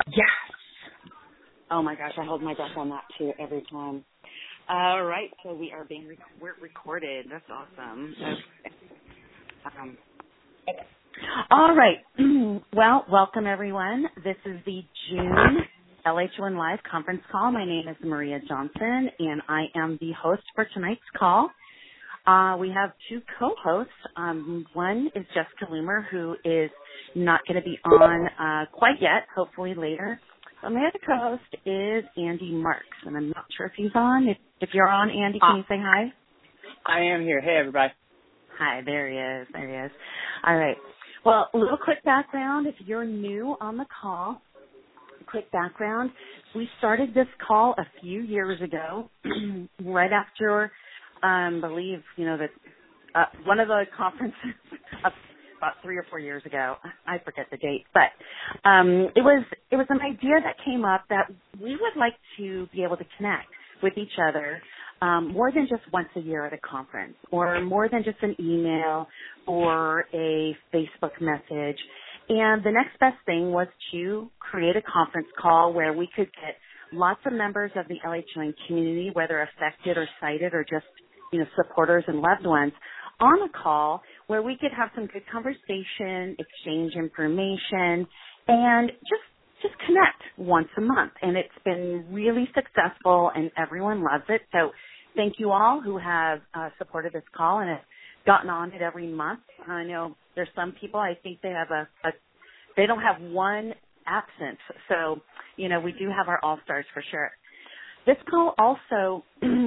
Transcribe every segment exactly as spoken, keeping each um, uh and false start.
Yes. Oh my gosh, I hold my breath on that too every time. All right, so we are being rec- we're recorded. That's awesome. Okay. Um, okay. All right. Well, welcome everyone. This is the June L H one Live conference call. My name is Maria Johnson, and I am the host for tonight's call. Uh, we have two co-hosts. Um, one is Jessica Loomer, who is not going to be on uh, quite yet, hopefully later. So my other co-host is Andy Marks, and I'm not sure if he's on. If, if you're on, Andy, can Ah, you say hi? I am here. Hey, everybody. Hi, there he is. There he is. All right. Well, a little quick background. If you're new on the call, quick background. We started this call a few years ago, right after, um, believe, you know, that uh, one of the conferences about three or four years ago. I forget the date, but um, it was it was an idea that came up that we would like to be able to connect with each other um, more than just once a year at a conference, or more than just an email or a Facebook message. And the next best thing was to create a conference call where we could get lots of members of the L H O N community, whether affected or sighted or just, you know, supporters and loved ones, on a call where we could have some good conversation, exchange information, and just just connect once a month. And it's been really successful, and everyone loves it. So thank you all who have uh, supported this call and have gotten on it every month. I know there's some people, I think they have a, a they don't have one absence. So, you know, we do have our all-stars for sure. This call also,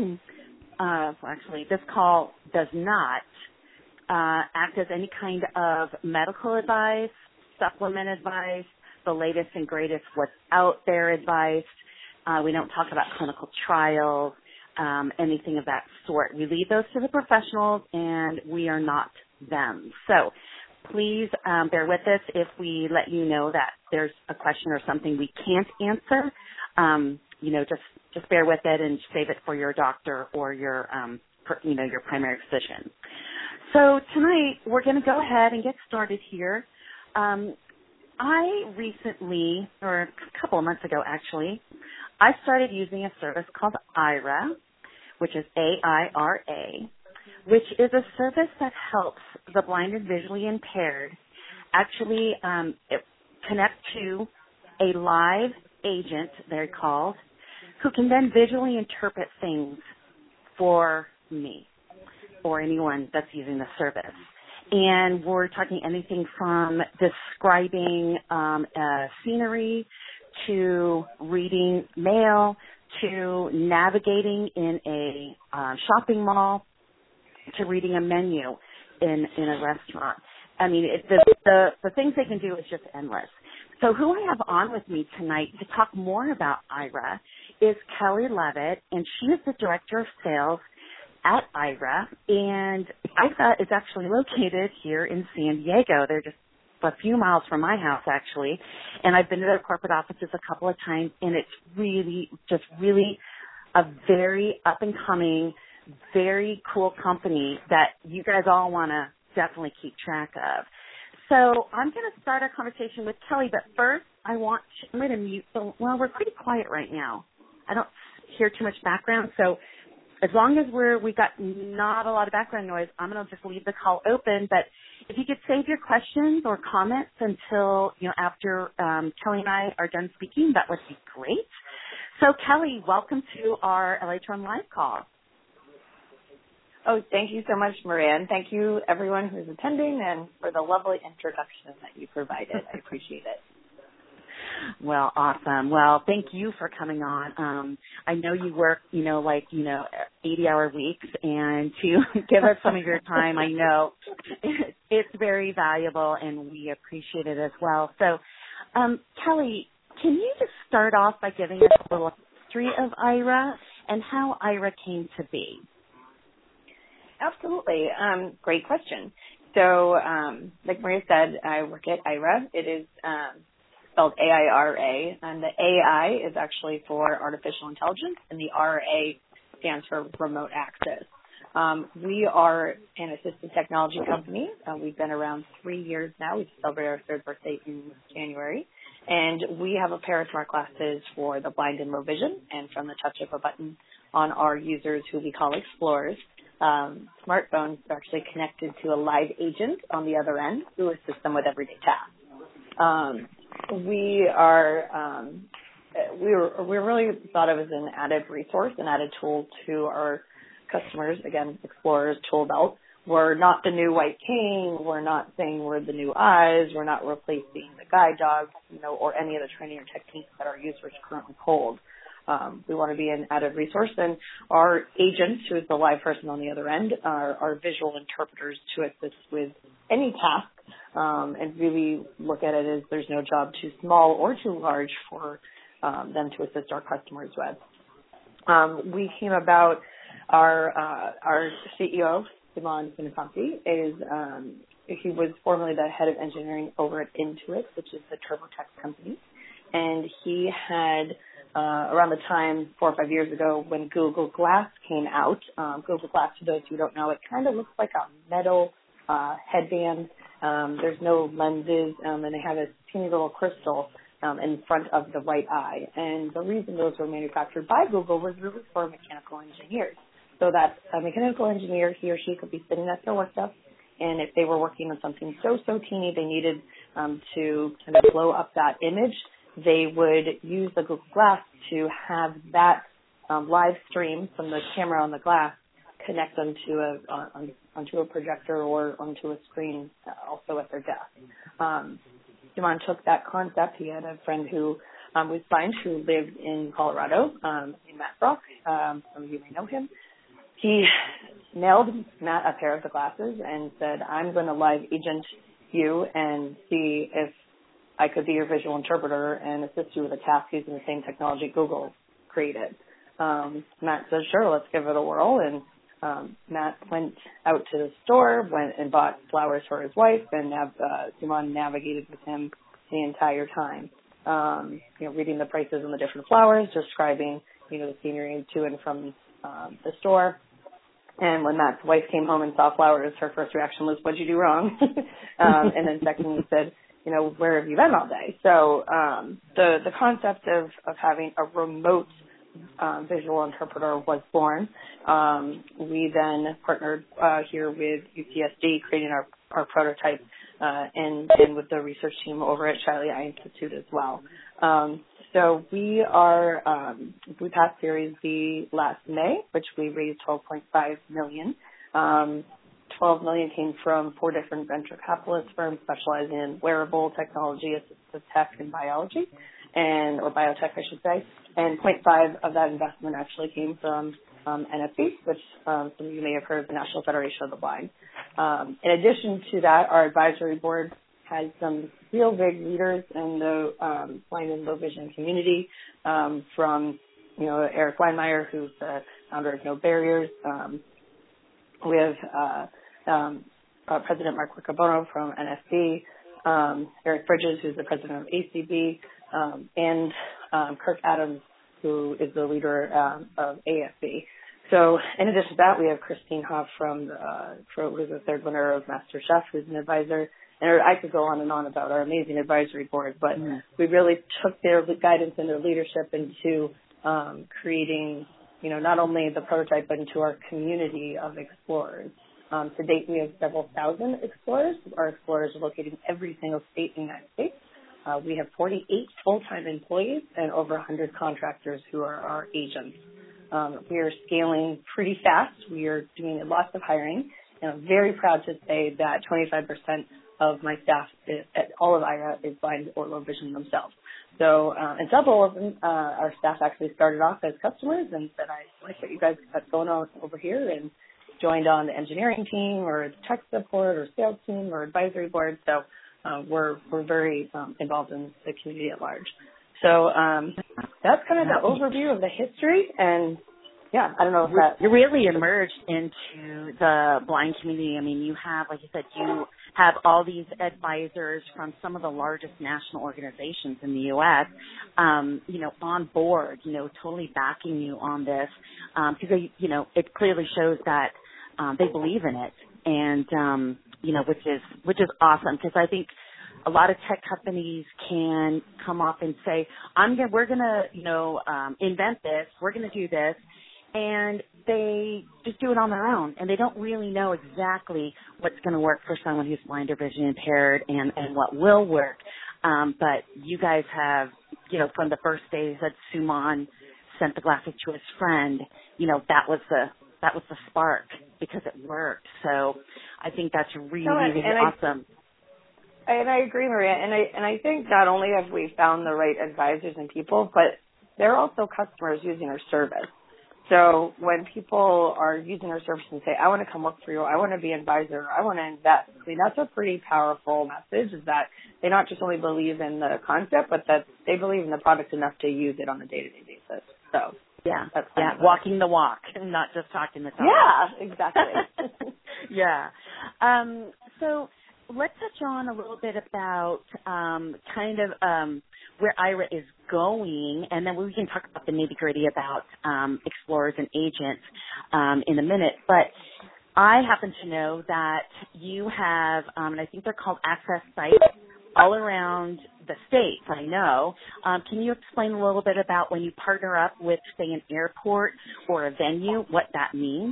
uh, well, actually, this call does not uh, act as any kind of medical advice, supplement advice, the latest and greatest what's out there advice. Uh, we don't talk about clinical trials, um, anything of that sort. We leave those to the professionals, and we are not them. So please um, bear with us if we let you know that there's a question or something we can't answer. Um, you know, just just bear with it and save it for your doctor or your, um, per, you know, your primary physician. So tonight we're going to go ahead and get started here. Um, I recently, or a couple of months ago actually, I started using a service called Aira, which is A I R A, which is a service that helps the blind and visually impaired actually um, connect to a live agent, they're called, who can then visually interpret things for me or anyone that's using the service. And we're talking anything from describing um, uh, scenery to reading mail to navigating in a uh, shopping mall to reading a menu in, in a restaurant. I mean, it, the, the, the things they can do is just endless. So who I have on with me tonight to talk more about Aira is Kelly Levitt, and she is the Director of Sales at Aira, and Aira is actually located here in San Diego. They're just a few miles from my house, actually, and I've been to their corporate offices a couple of times, and it's really, just really a very up-and-coming, very cool company that you guys all want to definitely keep track of. So I'm going to start our conversation with Kelly, but first I want to, I'm going to mute, so, well, we're pretty quiet right now. I don't hear too much background, so as long as we're, we've got not a lot of background noise, I'm going to just leave the call open. But if you could save your questions or comments until, you know, after um, Kelly and I are done speaking, that would be great. So, Kelly, welcome to our L H one Live call. Oh, thank you so much, Maria, and thank you, everyone who's attending, and for the lovely introduction that you provided. I appreciate it. Well, awesome. Well, thank you for coming on. Um, I know you work, you know, like, you know, eighty-hour weeks, and to give us some of your time, I know it's very valuable, and we appreciate it as well. So, um, Kelly, can you just start off by giving us a little history of Aira and how Aira came to be? Absolutely. Um, great question. So, um, like Maria said, I work at Aira. It is um, spelled A I R A, and the A I is actually for artificial intelligence, and the R A stands for remote access. Um, we are an assistive technology company. Uh, we've been around three years now. We celebrate our third birthday in January. And And we have a pair of smart glasses for the blind and low vision, and from the touch of a button on our users, who we call explorers, um, smartphones are actually connected to a live agent on the other end who assists them with everyday tasks. Um, we are um, we were we really thought of as an added resource, an added tool to our customers. Again, explorers, tool belt. We're not the new white cane. We're not saying we're the new eyes. We're not replacing the guide dogs, you know, or any of the training or techniques that our users currently hold. Um, we want to be an added resource, and our agent, who is the live person on the other end, are, are visual interpreters to assist with any task, um, and really look at it as there's no job too small or too large for um, them to assist our customers with. Um, we came about our uh, our C E O, Simon Finnecampi, is um, he was formerly the head of engineering over at Intuit, which is the TurboTax company, and he had Uh, around the time four or five years ago when Google Glass came out. Um, Google Glass, for those who don't know, it kind of looks like a metal uh, headband. Um, there's no lenses, um, and they have a teeny little crystal um, in front of the right eye. And the reason those were manufactured by Google was really for mechanical engineers, so that a mechanical engineer, he or she, could be sitting at their work desk, and if they were working on something so, so teeny they needed um, to kind of blow up that image, they would use the Google Glass to have that um, live stream from the camera on the glass connect them to a on, onto a projector or onto a screen uh, also at their desk. Um, Simon took that concept. He had a friend who um, was blind who lived in Colorado, um, in Matt Brock. Um, some of you may know him. He mailed Matt a pair of the glasses and said, "I'm going to live agent you and see if I could be your visual interpreter and assist you with a task using the same technology Google created." Um, Matt said, "Sure, let's give it a whirl." And um, Matt went out to the store, went and bought flowers for his wife, and nav- uh, Simon navigated with him the entire time. Um, you know, reading the prices on the different flowers, describing, you know, the scenery to and from um, the store. And when Matt's wife came home and saw flowers, her first reaction was, "What'd you do wrong?" um, and then secondly said, you know, "Where have you been all day?" So um, the the concept of, of having a remote um, visual interpreter was born. Um, we then partnered uh, here with U C S D, creating our, our prototype, uh, and, and with the research team over at Shiley Eye Institute as well. Um, so we are, um, we passed Series B last May, which we raised twelve point five million dollars. Um, twelve million dollars came from four different venture capitalist firms specializing in wearable technology, assistive tech, and biology, and or biotech, I should say. And zero point five of that investment actually came from um, N F B, which um, some of you may have heard of, the National Federation of the Blind. Um, in addition to that, our advisory board has some real big leaders in the um, blind and low vision community, um, from you know Eric Weinmeier, who's the founder of No Barriers. Um, we have uh, um, uh, President Mark Riccobono from N F B, um, Eric Bridges, who's the president of A C B, um, and um, Kirk Adams, who is the leader um, of A F B. So in addition to that, we have Christine Hoff from, uh, for, who's the third winner of Master Chef, who's an advisor. And I could go on and on about our amazing advisory board, but mm. we really took their guidance and their leadership into um, creating, you know, not only the prototype, but into our community of explorers. Um, to date, we have several thousand explorers. Our explorers are located in every single state in the United States. Uh, we have forty-eight full-time employees and over one hundred contractors who are our agents. Um, we are scaling pretty fast. We are doing lots of hiring, and I'm very proud to say that twenty-five percent of my staff is, at all of I R A is blind or low vision themselves. So, uh, and several of them, uh, our staff actually started off as customers and said, "I like what you guys got going on over here," and joined on the engineering team or tech support or sales team or advisory board. So uh, we're we're very um, involved in the community at large. So um, that's kind of the overview of the history, and yeah, I don't know if that... You're really emerged into the blind community. I mean, you have, like you said, you have all these advisors from some of the largest national organizations in the U S, um, you know, on board, you know, totally backing you on this, because, um, you know, it clearly shows that um, they believe in it, and, um, you know, which is which is awesome, because I think a lot of tech companies can come up and say, I'm gonna, we're going to, you know, um, invent this, we're going to do this, and they just do it on their own, and they don't really know exactly what's going to work for someone who's blind or vision impaired and, and what will work. Um, but you guys have, you know, from the first days that Suman sent the glasses to his friend, you know, that was the that was the spark because it worked. So I think that's really, no, and, really and awesome. I, and I agree, Maria. And I and I think not only have we found the right advisors and people, but they're also customers using our service. So when people are using our service and say, I want to come work for you, I want to be an advisor, I want to invest, I mean, that's a pretty powerful message, is that they not just only believe in the concept, but that they believe in the product enough to use it on a day-to-day basis. So yeah, that's yeah, walking the walk, not just talking the talk. Yeah, exactly. yeah. Um, so let's touch on a little bit about um, kind of um, where Aira is going, and then we can talk about the nitty-gritty about um, explorers and agents um, in a minute. But I happen to know that you have, um, and I think they're called access sites all around the states, I know. Um, can you explain a little bit about when you partner up with, say, an airport or a venue, what that means?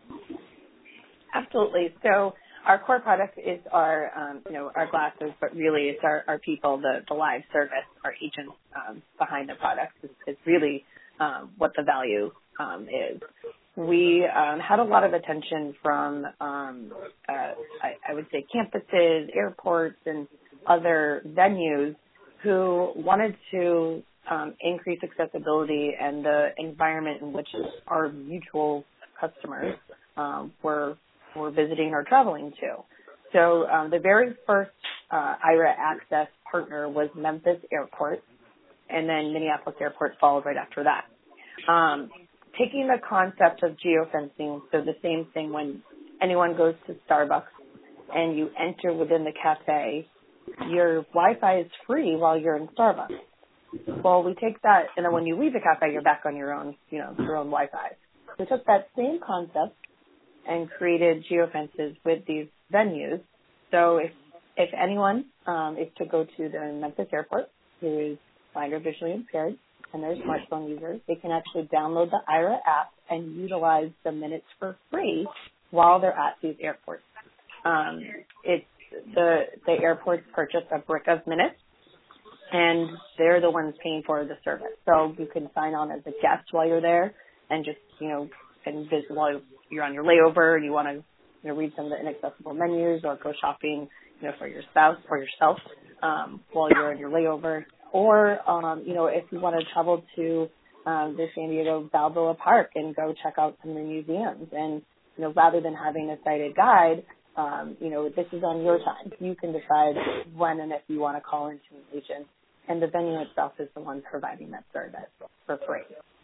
Absolutely. So our core product is our, um, you know, our glasses, but really it's our, our people, the, the live service, our agents um, behind the product is, is really um, what the value um, is. We um, had a lot of attention from, um, uh, I, I would say, campuses, airports, and other venues who wanted to um, increase accessibility and the environment in which our mutual customers um, were were visiting or traveling to. So um, the very first uh, Aira Access partner was Memphis Airport, and then Minneapolis Airport followed right after that. Um, taking the concept of geofencing, so the same thing when anyone goes to Starbucks and you enter within the cafe, your Wi-Fi is free while you're in Starbucks. Well, we take that, and then when you leave the cafe, you're back on your own, you know, your own Wi-Fi. We took that same concept and created geofences with these venues. So if if anyone um, is to go to the Memphis Airport who is blind or visually impaired and they're smartphone users, they can actually download the Aira app and utilize the minutes for free while they're at these airports. Um, it's the the airports purchase a brick of minutes, and they're the ones paying for the service. So you can sign on as a guest while you're there and just, you know, and visit while you're on your layover and you want to, you know, read some of the inaccessible menus or go shopping, you know, for your spouse or yourself um, while you're on your layover. Or, um, you know, if you want to travel to um, the San Diego Balboa Park and go check out some of the museums. And, you know, rather than having a sighted guide, um, you know, this is on your time. You can decide when and if you want to call into an agent. And the venue itself is the one providing that service for free.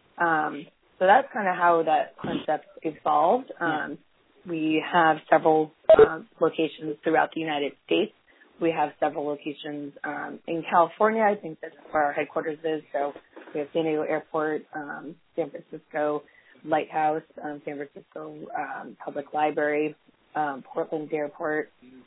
Um, so that's kind of how that concept evolved. Um, we have several um, locations throughout the United States. We have several locations um, in California. I think that's where our headquarters is. So we have San Diego Airport, um, San Francisco Lighthouse, um, San Francisco um, Public Library, um, Portland Airport,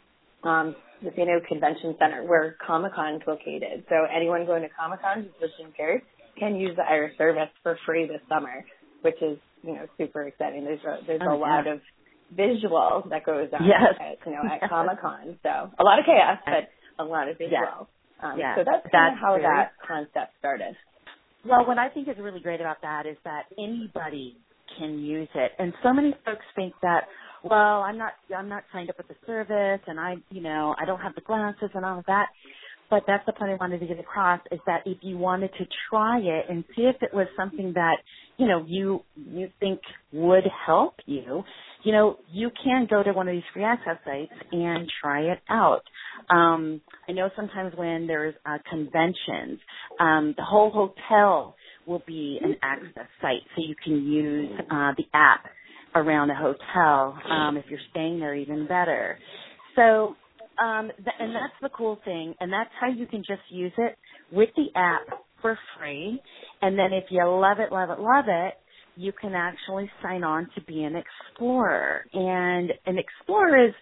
um, the San Diego Convention Center, where Comic-Con is located. So anyone going to Comic-Con who's vision impaired can use the Aira service for free this summer, which is, you know, super exciting. There's a, there's oh, a lot yeah. of visual that goes on yes. at, you know, at Comic-Con. So a lot of chaos, but a lot of visual. Yes. Um, yeah. So that's kind of how very, that concept started. Well, what I think is really great about that is that anybody can use it. And so many folks think that, well, I'm not I'm not signed up with the service and I, you know, I don't have the glasses and all of that. But that's the point I wanted to get across, is that if you wanted to try it and see if it was something that, you know, you you think would help you, you know, you can go to one of these free access sites and try it out. Um, I know sometimes when there's uh, conventions, um, the whole hotel will be an access site, so you can use uh, the app around the hotel um, if you're staying there, even better. So. Um, th- and that's the cool thing, and that's how you can just use it with the app for free. And then if you love it, love it, love it, you can actually sign on to be an explorer. And an explorer is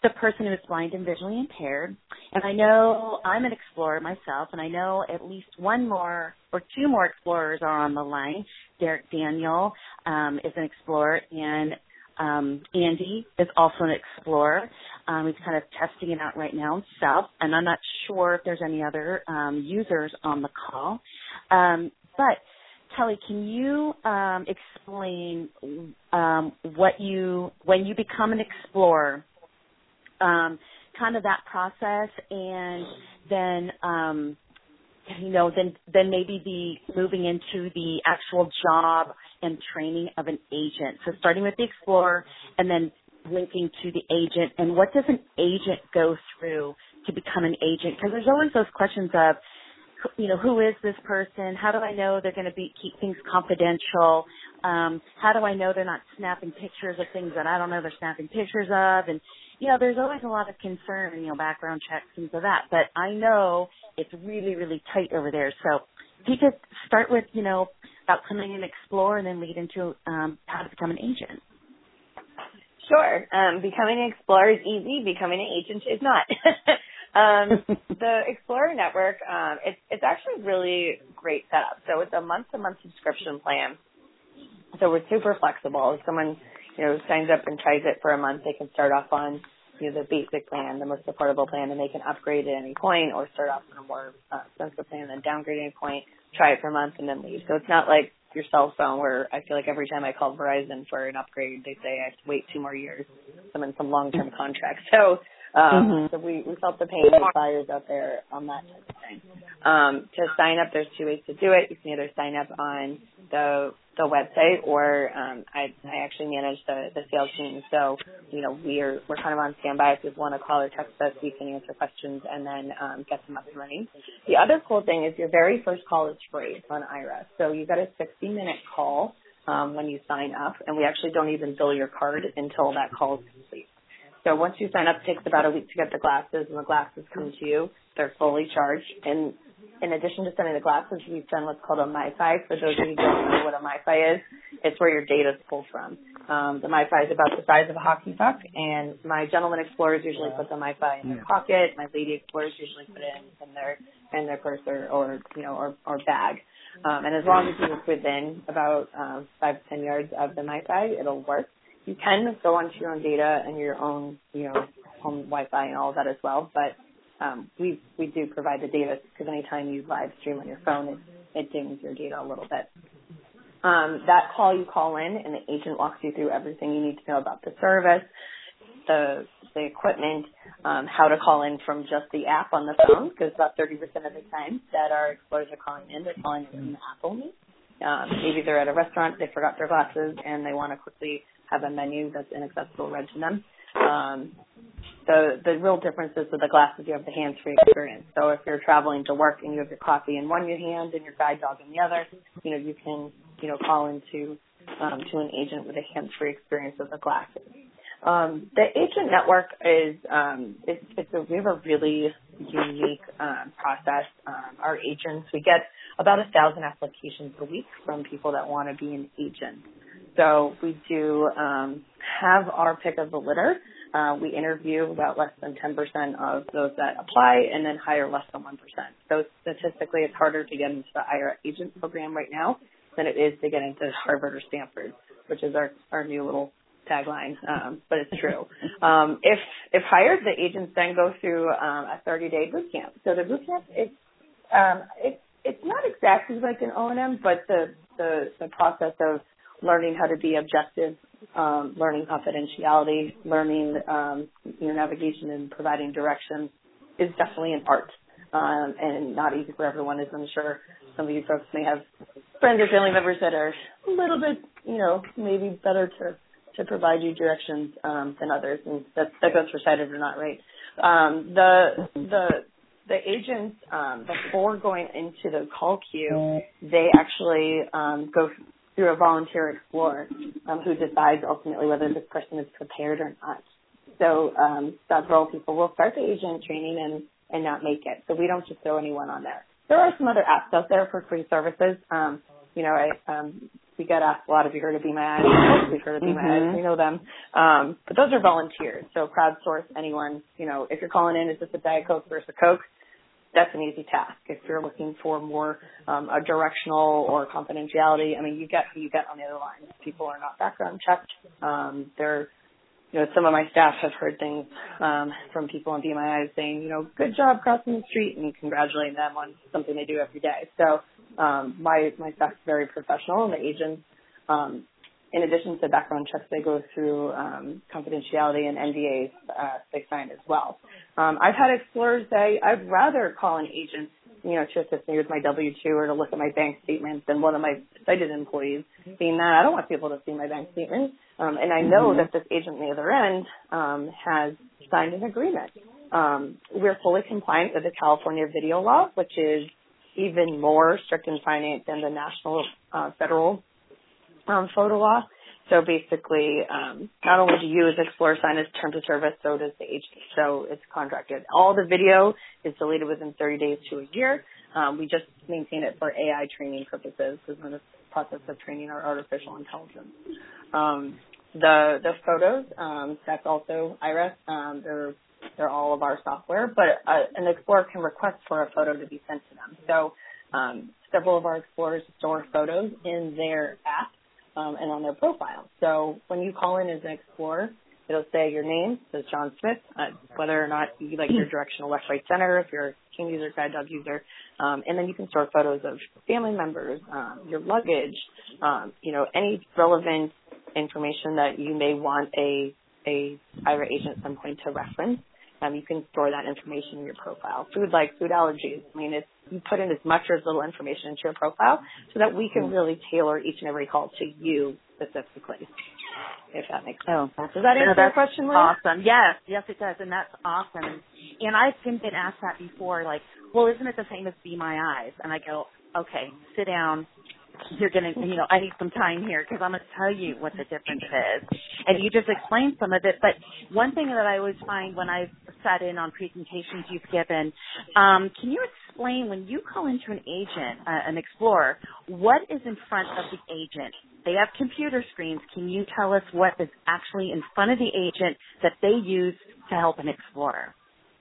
the person who is blind and visually impaired. And I know I'm an explorer myself, and I know at least one more or two more explorers are on the line. Derek Daniel um, is an explorer, and um, Andy is also an explorer. Um, he's kind of testing it out right now himself, and I'm not sure if there's any other um, users on the call. Um, but Kelly, can you um, explain um, what you, when you become an explorer, um, kind of that process, and then, um, you know, then then maybe the moving into the actual job and training of an agent. So starting with the explorer, and then linking to the agent, and what does an agent go through to become an agent? Because there's always those questions of, you know, who is this person? How do I know they're going to be keep things confidential? Um, how do I know they're not snapping pictures of things that I don't know they're snapping pictures of? And, you know, there's always a lot of concern, you know, background checks, things like that. But I know it's really, really tight over there. So if you could start with, you know, about coming and explore and then lead into um, how to become an agent. Sure. Um, becoming an explorer is easy. Becoming an agent is not. Um, the Explorer Network, um, it's, it's actually really great setup. So it's a month-to-month subscription plan. So we're super flexible. If someone, you know, signs up and tries it for a month, they can start off on, you know, the basic plan, the most affordable plan, and they can upgrade at any point, or start off on a more uh, expensive plan and then downgrade at any point, try it for a month, and then leave. So it's not like your cell phone where I feel like every time I call Verizon for an upgrade, they say I have to wait two more years. I'm in some long-term contract. So Um, mm-hmm. So we, we felt the pain of buyers out there on that type of thing. Um, to sign up, there's two ways to do it. You can either sign up on the the website, or um, I, I actually manage the, the sales team. So, you know, we're we're kind of on standby. If you want to call or text us, we can answer questions and then um, get them up and running. The other cool thing is your very first call is free on Aira. So you get a sixty-minute call um, when you sign up, and we actually don't even bill your card until that call is complete. So once you sign up, it takes about a week to get the glasses, and the glasses come to you. They're fully charged. And in addition to sending the glasses, we've done what's called a MiFi. For those of you who don't know what a MiFi is, it's where your data is pulled from. Um, the MiFi is about the size of a hockey puck, and my gentleman explorers usually put the MiFi in their pocket. My lady explorers usually put it in, in their in their purse or, or you know or, or bag. Um, and as long as you're within about um, five to ten yards of the MiFi, it'll work. You can go onto your own data and your own, you know, home Wi-Fi and all of that as well. But um, we we do provide the data, because anytime you live stream on your phone, it, it dings your data a little bit. Um, that call, you call in, and the agent walks you through everything you need to know about the service, the the equipment, um, how to call in from just the app on the phone, because about thirty percent of the time that our explorers are calling in, they're calling in the app only. Um, maybe they're at a restaurant, they forgot their glasses, and they want to quickly have a menu that's inaccessible read to them. Um, the the real difference is with the glasses, you have the hands-free experience. So if you're traveling to work and you have your coffee in one hand and your guide dog in the other, you know, you can, you know, call into um, to an agent with a hands-free experience of the glasses. Um, the agent network is um, it's, it's a we have a really unique um, process. Um, our agents, we get about a thousand applications a week from people that want to be an agent. So we do um, have our pick of the litter. Uh, we interview about less than ten percent of those that apply, and then hire less than one percent. So statistically, it's harder to get into the Aira agent program right now than it is to get into Harvard or Stanford, which is our, our new little tagline, um, but it's true. Um, if if hired, the agents then go through um, a thirty-day boot camp. So the boot camp, it's um, it, it's not exactly like an O and M, but the, the, the process of learning how to be objective, um, learning confidentiality, learning um, you know, navigation and providing directions is definitely an art, um, and not easy for everyone, as I'm sure some of you folks may have friends or family members that are a little bit, you know, maybe better to, to provide you directions um, than others, and that, that goes for sighted or not, right? Um, the the the agents, um, before going into the call queue, they actually um, go through a volunteer explorer um, who decides ultimately whether this person is prepared or not. So um, several people will start the agent training and, and not make it. So we don't just throw anyone on there. There are some other apps out there for free services. Um, you know, I, um, we get asked a lot, have you heard of Be My Eyes? We've heard of Be My Mm-hmm. Eyes. We know them. Um, but those are volunteers. So crowdsource anyone, you know, if you're calling in, is this a Diet Coke versus a Coke? That's an easy task. If you're looking for more um, a directional or confidentiality, I mean, you get you get on the other line. People are not background checked. Um, they're, you know, some of my staff have heard things um, from people on Be My Eyes saying, you know, good job crossing the street, and congratulating them on something they do every day. So um, my my staff is very professional, and the agents, um, in addition to background checks, they go through um, confidentiality and N D As uh, they sign as well. Um, I've had explorers say, I'd rather call an agent, you know, to assist me with my W two or to look at my bank statement than one of my cited employees, being that I don't want people to see my bank statement. Um, and I know mm-hmm. that this agent on the other end um, has signed an agreement. Um, we're fully compliant with the California video law, which is even more strict in finance than the national uh, federal um, photo law. So basically, um, not only do you as Explorer sign as terms of service, so does the agent. So it's contracted. All the video is deleted within thirty days to a year. Um, we just maintain it for A I training purposes because we're in the process of training our artificial intelligence. Um, the the photos, um, that's also Iris. Um, they're they're all of our software, but uh, an Explorer can request for a photo to be sent to them. So um, several of our Explorers store photos in their app. Um, and on their profile. So when you call in as an Explorer, it'll say your name, says John Smith, uh, whether or not you like your directional left, right, center, if you're a King user, guide dog user, um, and then you can store photos of family members, um, your luggage, um, you know, any relevant information that you may want a a I R A agent at some point to reference. Um, you can store that information in your profile. Food like food allergies. I mean, it's, you put in as much or as little information into your profile so that we can really tailor each and every call to you specifically, if that makes sense. Oh, does that answer no, your question, Maria? Awesome. Yes, yes, it does, and that's awesome. And I've been, been asked that before, like, well, isn't it the same as Be My Eyes? And I go, okay, sit down. You're going to, you know, I need some time here because I'm going to tell you what the difference is. And you just explained some of it. But one thing that I always find when I've sat in on presentations you've given, um, can you explain when you call into an agent, uh, an Explorer, what is in front of the agent? They have computer screens. Can you tell us what is actually in front of the agent that they use to help an Explorer?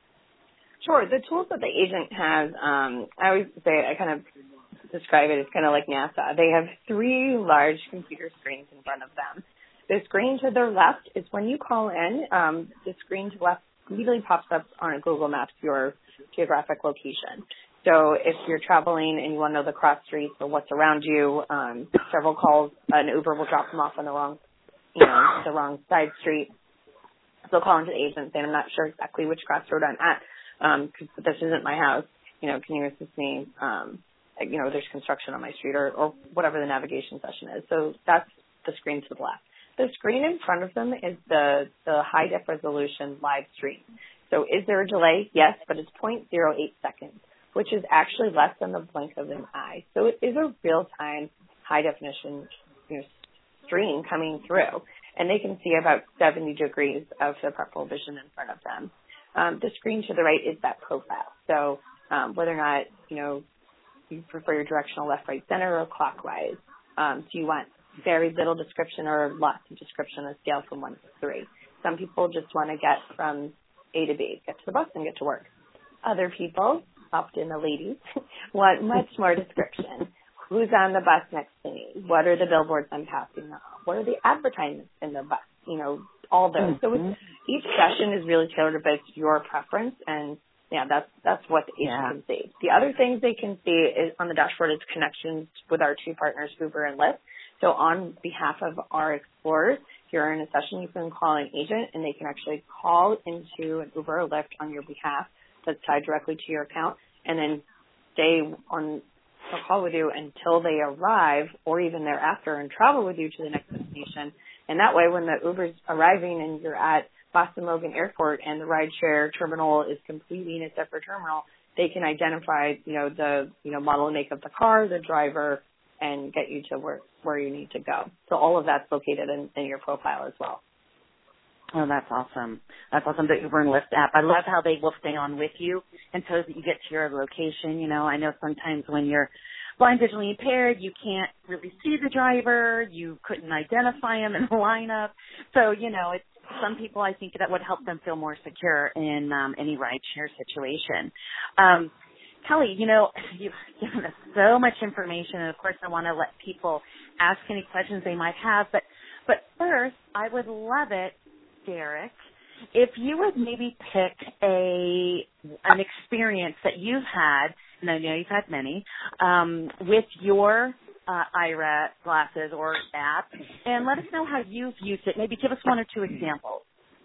Sure. The tools that the agent has, um, I always say, I kind of describe it as kind of like NASA. They have three large computer screens in front of them. The screen to their left is when you call in, um, the screen to the left immediately pops up on Google Maps your geographic location. So if you're traveling and you want to know the cross streets or what's around you, um, several calls, an Uber will drop them off on the wrong, you know, the wrong side street. They'll call into the agent saying, I'm not sure exactly which crossroad I'm at, um, cause this isn't my house. You know, can you assist me? Um, you know, there's construction on my street or, or whatever the navigation session is. So that's the screen to the left. The screen in front of them is the, the high def resolution live stream. So is there a delay? Yes, but it's zero point zero eight seconds, which is actually less than the blink of an eye. So it is a real time high definition, you know, stream coming through, and they can see about seventy degrees of the peripheral vision in front of them. Um, the screen to the right is that profile. So um, whether or not, you know, you prefer your directional left, right, center, or clockwise. Um, do you want very little description or lots of description on a scale from one to three? Some people just want to get from A to B, get to the bus and get to work. Other people, often the ladies, want much more description. Who's on the bus next to me? What are the billboards I'm passing on? What are the advertisements in the bus? You know, all those. Mm-hmm. So it's, each session is really tailored based your preference, and yeah, that's that's what the agent yeah. can see. The other things they can see is on the dashboard is connections with our two partners, Uber and Lyft. So on behalf of our Explorers, if you're in a session, you can call an agent, and they can actually call into an Uber or Lyft on your behalf that's tied directly to your account, and then stay on a call with you until they arrive or even thereafter and travel with you to the next destination. And that way, when the Uber's arriving and you're at Boston Logan Airport and the rideshare terminal is completing a separate terminal, they can identify, you know, the, you know, model and make of the car, the driver, and get you to where, where you need to go. So all of that's located in, in your profile as well. Oh, that's awesome. That's awesome, the Uber and Lyft app. I love how they will stay on with you until you get to your location. You know, I know sometimes when you're blind visually impaired, you can't really see the driver, you couldn't identify him in the lineup. So, you know, it's some people, I think, that would help them feel more secure in um, any rideshare situation. Um, Kelly, you know, you've given us so much information, and of course I want to let people ask any questions they might have, but, but first, I would love it, Derek, if you would maybe pick a an experience that you've had, and I know you've had many, um, with your uh, Aira glasses or app, and let us know how you've used it. Maybe give us one or two examples.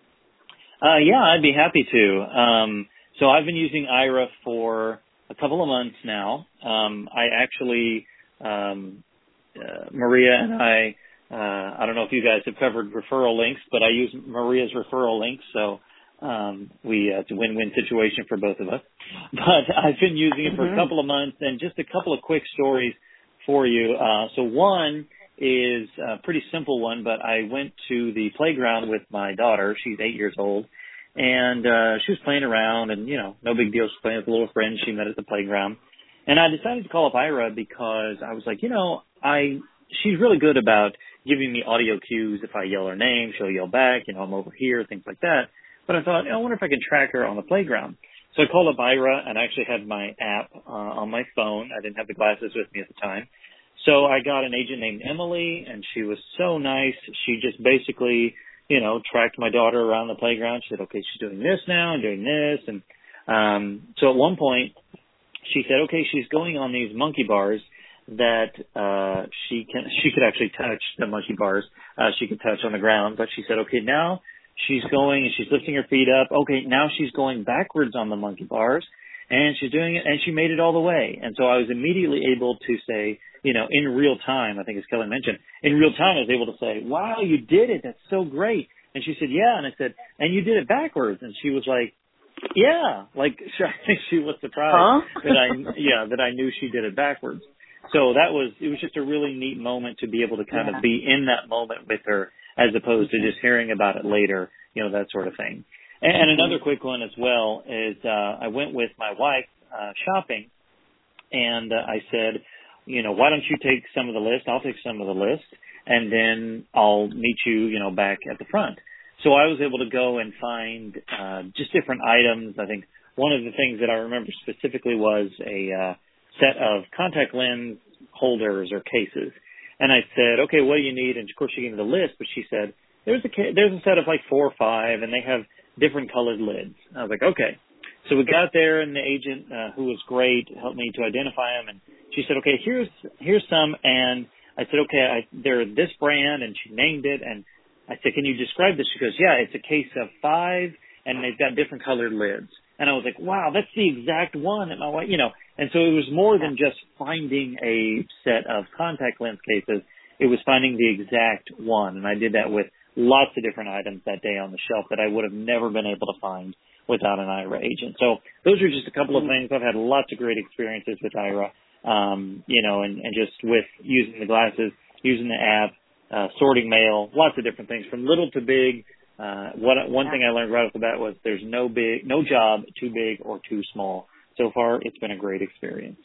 Uh, yeah, I'd be happy to. Um, so I've been using Aira for a couple of months now. Um, I actually, um, uh, Maria and I, Uh, I don't know if you guys have covered referral links, but I use Maria's referral links, so um, we uh, it's a win-win situation for both of us. But I've been using it for mm-hmm. a couple of months, and just a couple of quick stories for you. Uh, so one is a pretty simple one, but I went to the playground with my daughter. She's eight years old, and uh, she was playing around, and, you know, no big deal. She's playing with a little friend she met at the playground. And I decided to call up Aira because I was like, you know, I she's really good about giving me audio cues. If I yell her name, she'll yell back, you know, I'm over here, things like that. But I thought, I wonder if I can track her on the playground. So I called up Aira, and I actually had my app uh, on my phone. I didn't have the glasses with me at the time. So I got an agent named Emily, and she was so nice. She just basically, you know, tracked my daughter around the playground. She said, okay, she's doing this now and doing this. And um, so at one point, she said, okay, she's going on these monkey bars that uh she can she could actually touch the monkey bars. Uh she could touch on the ground, but she said, okay, now she's going and she's lifting her feet up. Okay, now she's going backwards on the monkey bars, and she's doing it, and she made it all the way. And so I was immediately able to say, you know, in real time, I think as Kelly mentioned, in real time I was able to say, wow, you did it, that's so great. And she said, yeah. And I said, and you did it backwards. And she was like, yeah, like I think she was surprised huh? that I yeah that I knew she did it backwards. So that was, it was just a really neat moment to be able to kind yeah. of be in that moment with her as opposed to just hearing about it later, you know, that sort of thing. And, and another quick one as well is uh, I went with my wife uh, shopping, and uh, I said, you know, why don't you take some of the list? I'll take some of the list, and then I'll meet you, you know, back at the front. So I was able to go and find uh, just different items. I think one of the things that I remember specifically was a uh, set of contact lens holders or cases. And I said, okay, what do you need? And of course she gave me the list, but she said, there's a, there's a set of like four or five, and they have different colored lids. I was like, okay. So we got there, and the agent, uh, who was great, helped me to identify them. And she said, okay, here's, here's some. And I said, okay, I, they're this brand, and she named it. And I said, can you describe this? She goes, yeah, it's a case of five, and they've got different colored lids. And I was like, wow, that's the exact one that my wife, you know. And so it was more than just finding a set of contact lens cases. It was finding the exact one. And I did that with lots of different items that day on the shelf that I would have never been able to find without an Aira agent. So those are just a couple of things. I've had lots of great experiences with Aira, um, you know, and, and just with using the glasses, using the app, uh, sorting mail, lots of different things from little to big. Uh, what, one thing I learned right off the bat was there's no big, no job too big or too small. So far, it's been a great experience.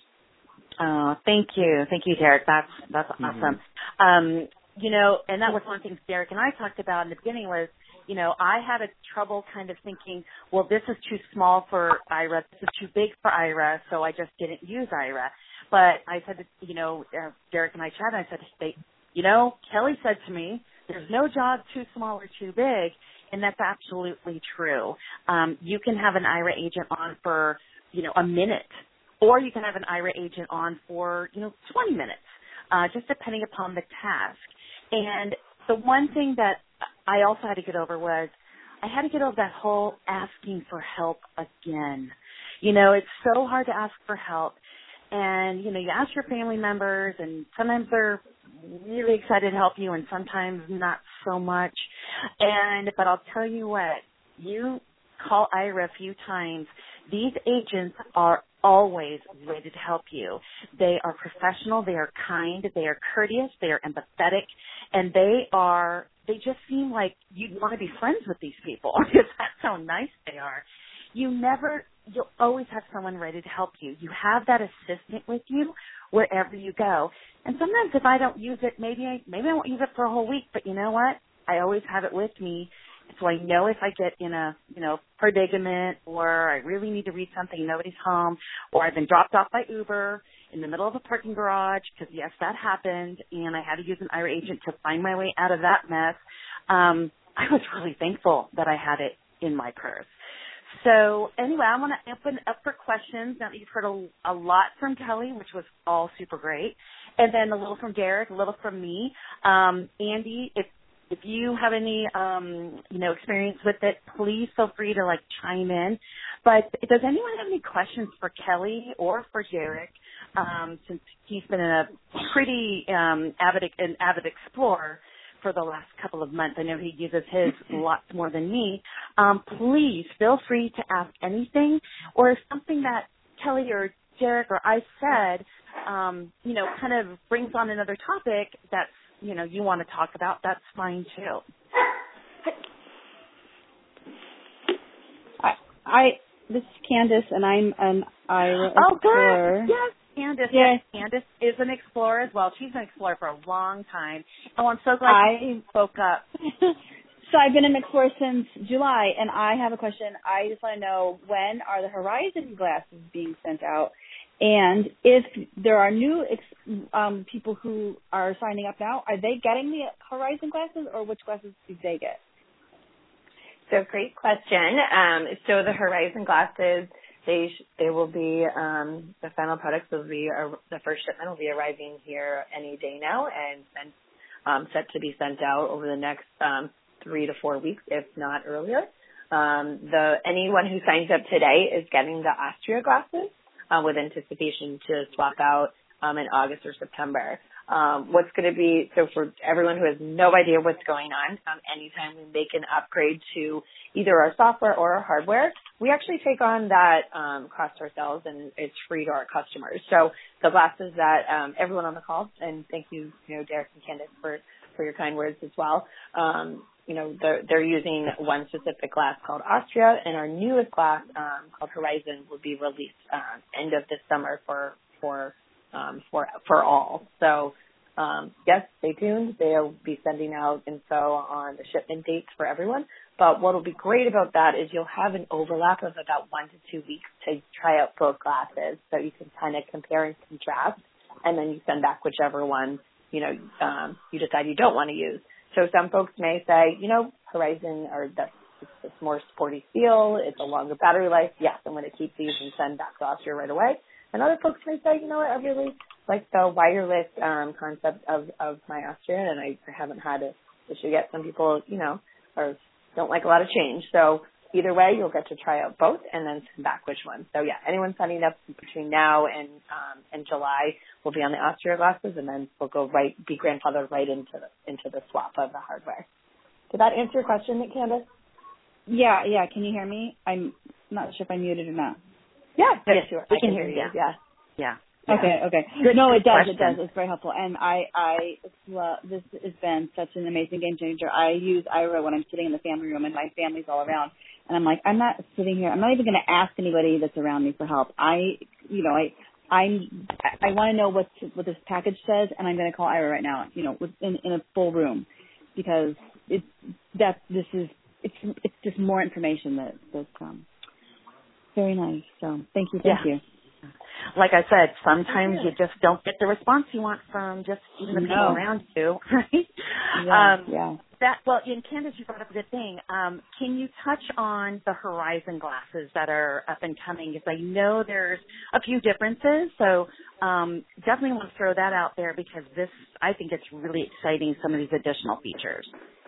Oh, thank you. Thank you, Derek. That's, that's mm-hmm. awesome. Um, you know, and that was one thing Derek and I talked about in the beginning was, you know, I had a trouble kind of thinking, well, this is too small for Aira, this is too big for Aira, so I just didn't use Aira. But I said, you know, uh, Derek and I chatted, and I said, hey, you know, Kelly said to me, there's no job too small or too big, and that's absolutely true. Um, you can have an Aira agent on for, you know, a minute, or you can have an Aira agent on for, you know, twenty minutes, uh, just depending upon the task. And the one thing that I also had to get over was I had to get over that whole asking for help again. You know, it's so hard to ask for help. And, you know, you ask your family members, and sometimes they're really excited to help you, and sometimes not so much. And, but I'll tell you what, you call Aira a few times, these agents are always ready to help you. They are professional, they are kind, they are courteous, they are empathetic, and they are, they just seem like you'd want to be friends with these people because that's how nice they are. You never you'll always have someone ready to help you. You have that assistant with you wherever you go. And sometimes if I don't use it, maybe I, maybe I won't use it for a whole week, but you know what? I always have it with me. So I know if I get in a, you know, predicament or I really need to read something, nobody's home, or I've been dropped off by Uber in the middle of a parking garage, because yes, that happened, and I had to use an Aira agent to find my way out of that mess. Um, I was really thankful that I had it in my purse. So anyway, I want to open up for questions now that you've heard a, a lot from Kelly, which was all super great, and then a little from Derek, a little from me. Um, Andy, if if you have any, um, you know, experience with it, please feel free to like chime in. But does anyone have any questions for Kelly or for Derek? Um, since he's been a pretty um, avid an avid explorer for the last couple of months. I know he uses his lots more than me. Um, please feel free to ask anything, or if something that Kelly or Derek or I said, um, you know, kind of brings on another topic that's, you know, you want to talk about, that's fine too. I, I this is Candace, and I'm an Aira Oh, explorer. good. Yes, Candace. Yes. Yes, Candace is an explorer as well. She's been an explorer for a long time. Oh, I'm so glad I you spoke up. So I've been an explorer since July, and I have a question. I just want to know, when are the Horizon glasses being sent out? And if there are new ex- um, people who are signing up now, are they getting the Horizon glasses, or which glasses do they get? So great question. Um, so the Horizon glasses, they sh- they will be, um, the final products will be, uh, the first shipment will be arriving here any day now, and then um, set to be sent out over the next um, three to four weeks, if not earlier. Um, the anyone who signs up today is getting the Astria glasses uh, with anticipation to swap out um, in August or September. Um, what's going to be, so for everyone who has no idea what's going on, um, anytime we make an upgrade to either our software or our hardware, we actually take on that um, cost ourselves, and it's free to our customers. So the glasses that um, everyone on the call, and thank you, you know, Derek and Candace for, for your kind words as well, um, you know, they're, they're using one specific glass called Astria, and our newest glass um, called Horizon will be released uh, end of this summer for for um, for for all. So um, yes, stay tuned. They'll be sending out info on the shipment dates for everyone. But what will be great about that is you'll have an overlap of about one to two weeks to try out both glasses, so you can kind of compare and contrast, and then you send back whichever one you know um, you decide you don't want to use. So some folks may say, you know, Horizon, or that's it's a more sporty feel, it's a longer battery life. Yes, I'm going to keep these and send back to Austria right away. And other folks may say, you know what, I really like the wireless um, concept of, of my Austria, and I, I haven't had an issue yet. Some people, you know, or don't like a lot of change. So either way, you'll get to try out both and then send back which one. So yeah, anyone signing up between now and um, and July will be on the Austria glasses, and then we'll go right, be grandfathered right into the, into the swap of the hardware. Did that answer your question, Candace? Yeah, yeah. Can you hear me? I'm not sure if I'm muted or not. Yeah, yes, yes, you are. We I can can hear hear you. you. Yeah. Yeah. Okay, okay. Good, no, good it does, question. it does. It's very helpful. And I, I, well, this has been such an amazing game changer. I use Aira when I'm sitting in the family room, and my family's all around. And I'm like, I'm not sitting here. I'm not even going to ask anybody that's around me for help. I, you know, I, I'm, I want to know what what this package says, and I'm going to call Aira right now. You know, in in a full room, because it's that this is it's it's just more information that that's um very nice. So thank you, thank yeah. you. Like I said, sometimes you just don't get the response you want from just even the people No. around you, right? Yeah, um, yeah. That well, in Candace, you brought up a good thing. Um, can you touch on the Horizon glasses that are up and coming? Because I know there's a few differences, so um, definitely want to throw that out there, because this, I think it's really exciting, some of these additional features.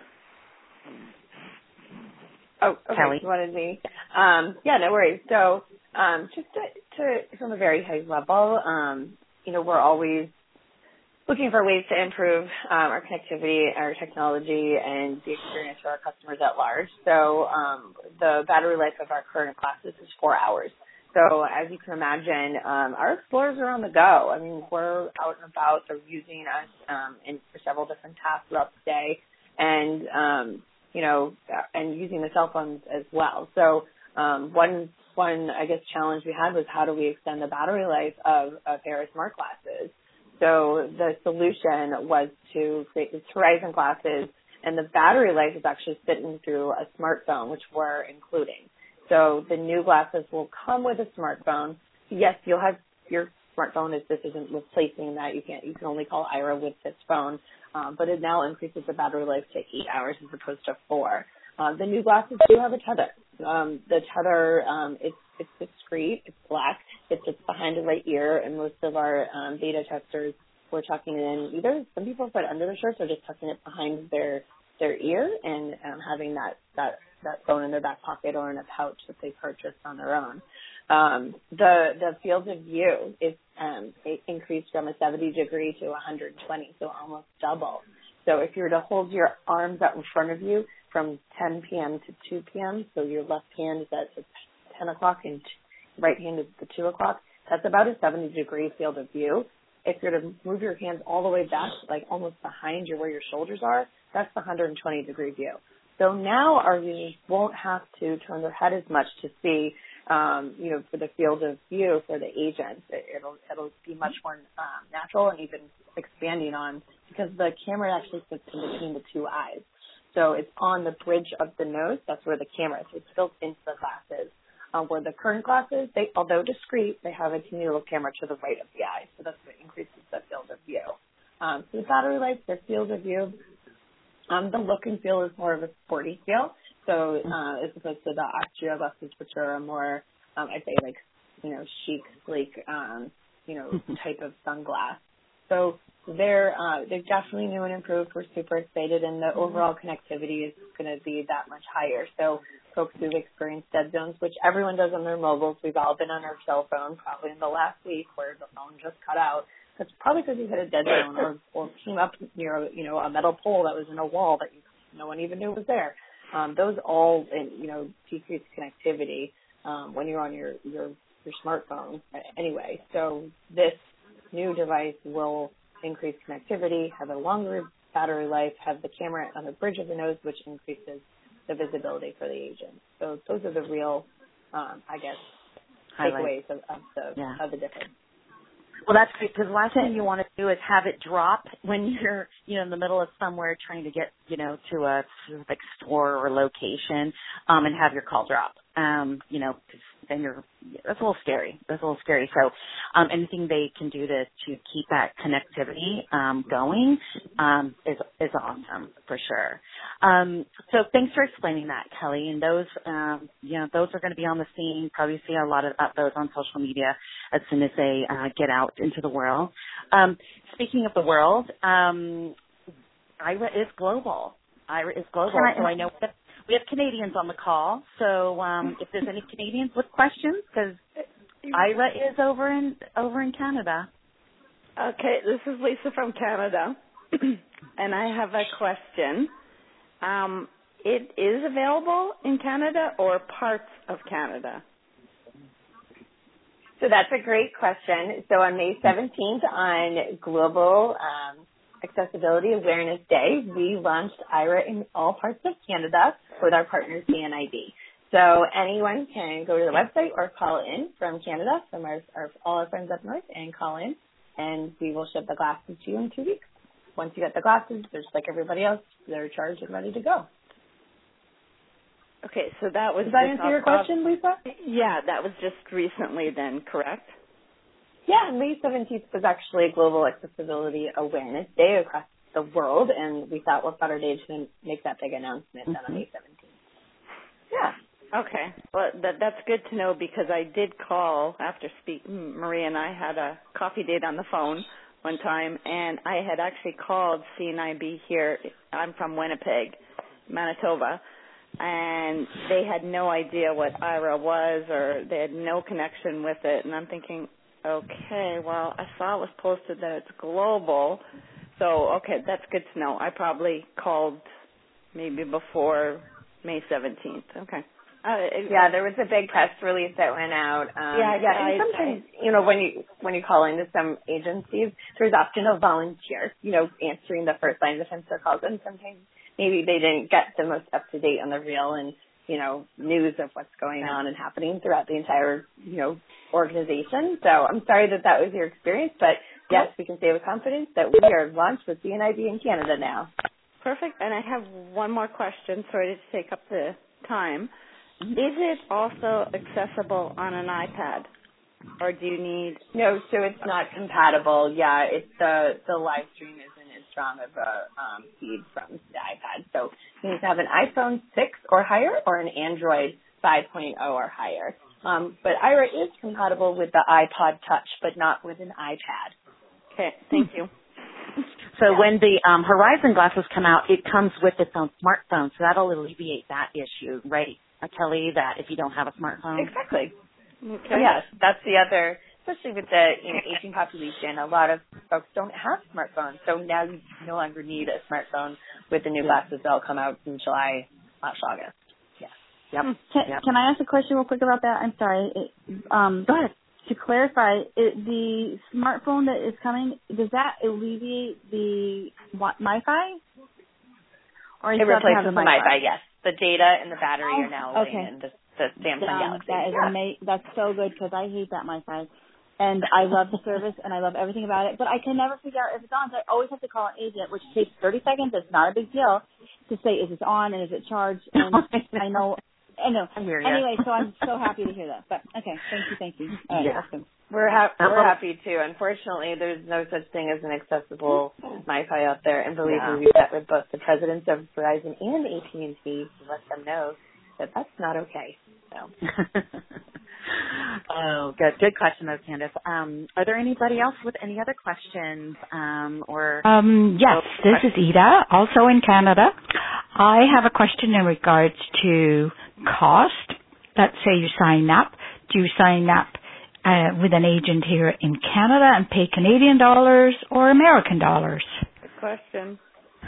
Oh, okay. Kelly. You wanted me? Um, yeah, no worries. So, um, just to, to from a very high level, um, you know, we're always looking for ways to improve um, our connectivity, our technology, and the experience for our customers at large. So, um, the battery life of our current glasses is four hours. So, as you can imagine, um, our explorers are on the go. I mean, we're out and about. They're using us um, in for several different tasks throughout the day, and um, you know, and using the cell phones as well. So um, one one, I guess, challenge we had was how do we extend the battery life of a pair of smart glasses? So the solution was to create these Horizon glasses, and the battery life is actually sitting through a smartphone, which we're including. So the new glasses will come with a smartphone. Yes, you'll have your smartphone. If this isn't replacing that, you can't. You can only call Aira with this phone, um, but it now increases the battery life to eight hours as opposed to four. Uh, the new glasses do have a tether. Um, the tether, um, it's, it's discreet, it's black, it sits behind the right ear, and most of our um, beta testers were tucking it in either, some people put it under their shirts or just tucking it behind their their ear and um, having that, that, that phone in their back pocket or in a pouch that they purchased on their own. Um, the, the field of view is um, it increased from a seventy degree to one hundred twenty, so almost double. So if you were to hold your arms out in front of you from ten p.m. to two p.m., so your left hand is at ten o'clock and right hand is at two o'clock, that's about a seventy degree field of view. If you're to move your hands all the way back, like almost behind you where your shoulders are, that's the one hundred twenty degree view. So now our users won't have to turn their head as much to see, um, you know, for the field of view for the agents. It, it'll it'll be much more um, natural and even expanding on because the camera actually sits in between the two eyes. So it's on the bridge of the nose. That's where the camera is. It's built into the glasses. Um, where the current glasses, they although discreet, they have a teeny little camera to the right of the eye. So that's what increases the field of view. Um, so the battery life, the field of view, um, the look and feel is more of a sporty feel. So uh, as opposed to the Oxygen glasses, which are a more, um, I'd say like, you know, chic, sleek, um, you know, type of sunglass. So they're uh, they're definitely new and improved. We're super excited, and the overall connectivity is going to be that much higher. So folks who've experienced dead zones, which everyone does on their mobiles, we've all been on our cell phone probably in the last week where the phone just cut out. That's probably because you hit a dead zone or, or came up near, you know, a metal pole that was in a wall that you, no one even knew was there. Um, those all, you know, decrease connectivity um, when you're on your, your, your smartphone anyway. So this new device will increase connectivity, have a longer battery life, have the camera on the bridge of the nose, which increases the visibility for the agent. So those are the real, um, I guess, takeaways of, of the yeah. of the difference. Well, that's great because the last thing you want to do is have it drop when you're, you know, in the middle of somewhere trying to get, you know, to a specific store or location, um, and have your call drop. Um, you know, 'cause then you're, that's a little scary. That's a little scary. So, um, anything they can do to, to keep that connectivity, um, going, um, is, is awesome for sure. Um, so thanks for explaining that, Kelly. And those, um, you know, those are going to be on the scene. Probably see a lot of those on social media as soon as they, uh, get out into the world. Um, speaking of the world, um, Aira is global. Aira is global. So I know that we have Canadians on the call, so um, if there's any Canadians with questions, because Aira is over in over in Canada. Okay, this is Lisa from Canada, and I have a question. Um, it is available in Canada or parts of Canada? So that's a great question. So on May seventeenth, on Global um, Accessibility Awareness Day, we launched Aira in all parts of Canada with our partner C N I D. So anyone can go to the website or call in from Canada, from our, our all our friends up north, and call in, and we will ship the glasses to you in two weeks. Once you get the glasses, they're just like everybody else. They're charged and ready to go. Okay, so that was... Does that answer your question, Lisa? Yeah, that was just recently then, correct? Yeah, May seventeenth was actually Global Accessibility Awareness Day across the world, and we thought what better day to make that big announcement mm-hmm. than on May seventeenth. Yeah. Okay. Well, that, that's good to know because I did call after speaking. Maria and I had a coffee date on the phone one time, and I had actually called C N I B here. I'm from Winnipeg, Manitoba, and they had no idea what Aira was, or they had no connection with it, and I'm thinking, okay, well, I saw it was posted that it's global. So, okay, that's good to know. I probably called maybe before May seventeenth. Okay. Uh, it, yeah, there was a big press release that went out. Um, yeah, yeah, and I, sometimes, I, you know, when you when you call into some agencies, there's often a volunteer, you know, answering the first line of defense their calls, and sometimes maybe they didn't get the most up to date on the reel, and you know, news of what's going on and happening throughout the entire, you know, organization. So I'm sorry that that was your experience, but yes, we can say with confidence that we are launched with C N I B in Canada now. Perfect. And I have one more question. Sorry to take up the time. Is it also accessible on an iPad, or do you need? No, so it's not compatible. Yeah, it's the the live stream isn't as strong of a um, feed from the iPad. So you need to have an iPhone six or higher, or an Android five point oh or higher. Um, but Aira is compatible with the iPod Touch, but not with an iPad. Okay, thank you. So yeah. when the um, Horizon glasses come out, it comes with its own smartphone, so that'll alleviate that issue, right, Kelly, that if you don't have a smartphone? Exactly. Okay. Yes, that's the other, especially with the you know, aging population, a lot of folks don't have smartphones, so now you no longer need a smartphone with the new glasses that'll come out in July slash August. Yes. Yep. Can, yep. can I ask a question real quick about that? I'm sorry. It, um, Go ahead. To clarify, it, the smartphone that is coming, does that alleviate the Wi-Fi? Or it replaces the Wi-Fi, yes. The data and the battery oh, are now okay. in the, the Samsung Damn, Galaxy. that is yeah. ama- That's so good because I hate that Wi-Fi. And I love the service and I love everything about it. But I can never figure out if it's on. So I always have to call an agent, which takes thirty seconds. It's not a big deal to say, is it on and is it charged? And I know. I know. I hear you. Anyway, so I'm so happy to hear that. But okay, thank you, thank you. All right, yeah. awesome. We're, ha- we're happy too. Unfortunately, there's no such thing as an accessible Wi-Fi out there. And believe yeah. me, we've met with both the presidents of Verizon and A T and T to let them know that that's not okay. So. Oh, good. Good question, though, Candace. Um, are there anybody else with any other questions? Um, or um, yes, this is Ida, also in Canada. I have a question in regards to cost. Let's say you sign up. Do you sign up uh, with an agent here in Canada and pay Canadian dollars or American dollars? Good question.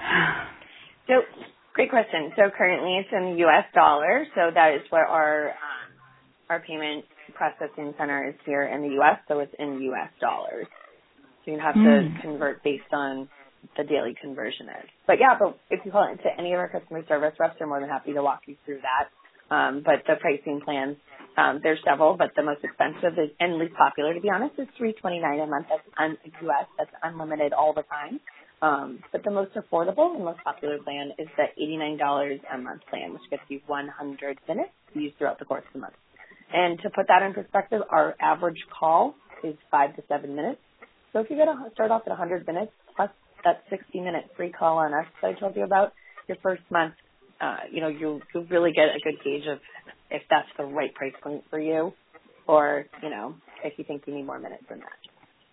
So, great question. So currently it's in U S dollars. So that is where our um, our payment processing center is here in the U S. So it's in U S dollars. So you have mm. to convert based on the daily conversion is. But yeah, but if you call into any of our customer service reps, they're more than happy to walk you through that. Um, but the pricing plans, um, there's several, but the most expensive is, and least popular, to be honest, is three hundred twenty-nine dollars a month. That's un- U S. That's unlimited all the time. Um, but the most affordable and most popular plan is the eighty-nine dollars a month plan, which gets you one hundred minutes to use throughout the course of the month. And to put that in perspective, our average call is five to seven minutes. So if you're going to start off at one hundred minutes plus that sixty minute free call on us that I told you about, your first month, uh, you know, you'll, you'll really get a good gauge of if that's the right price point for you, or, you know, if you think you need more minutes than that.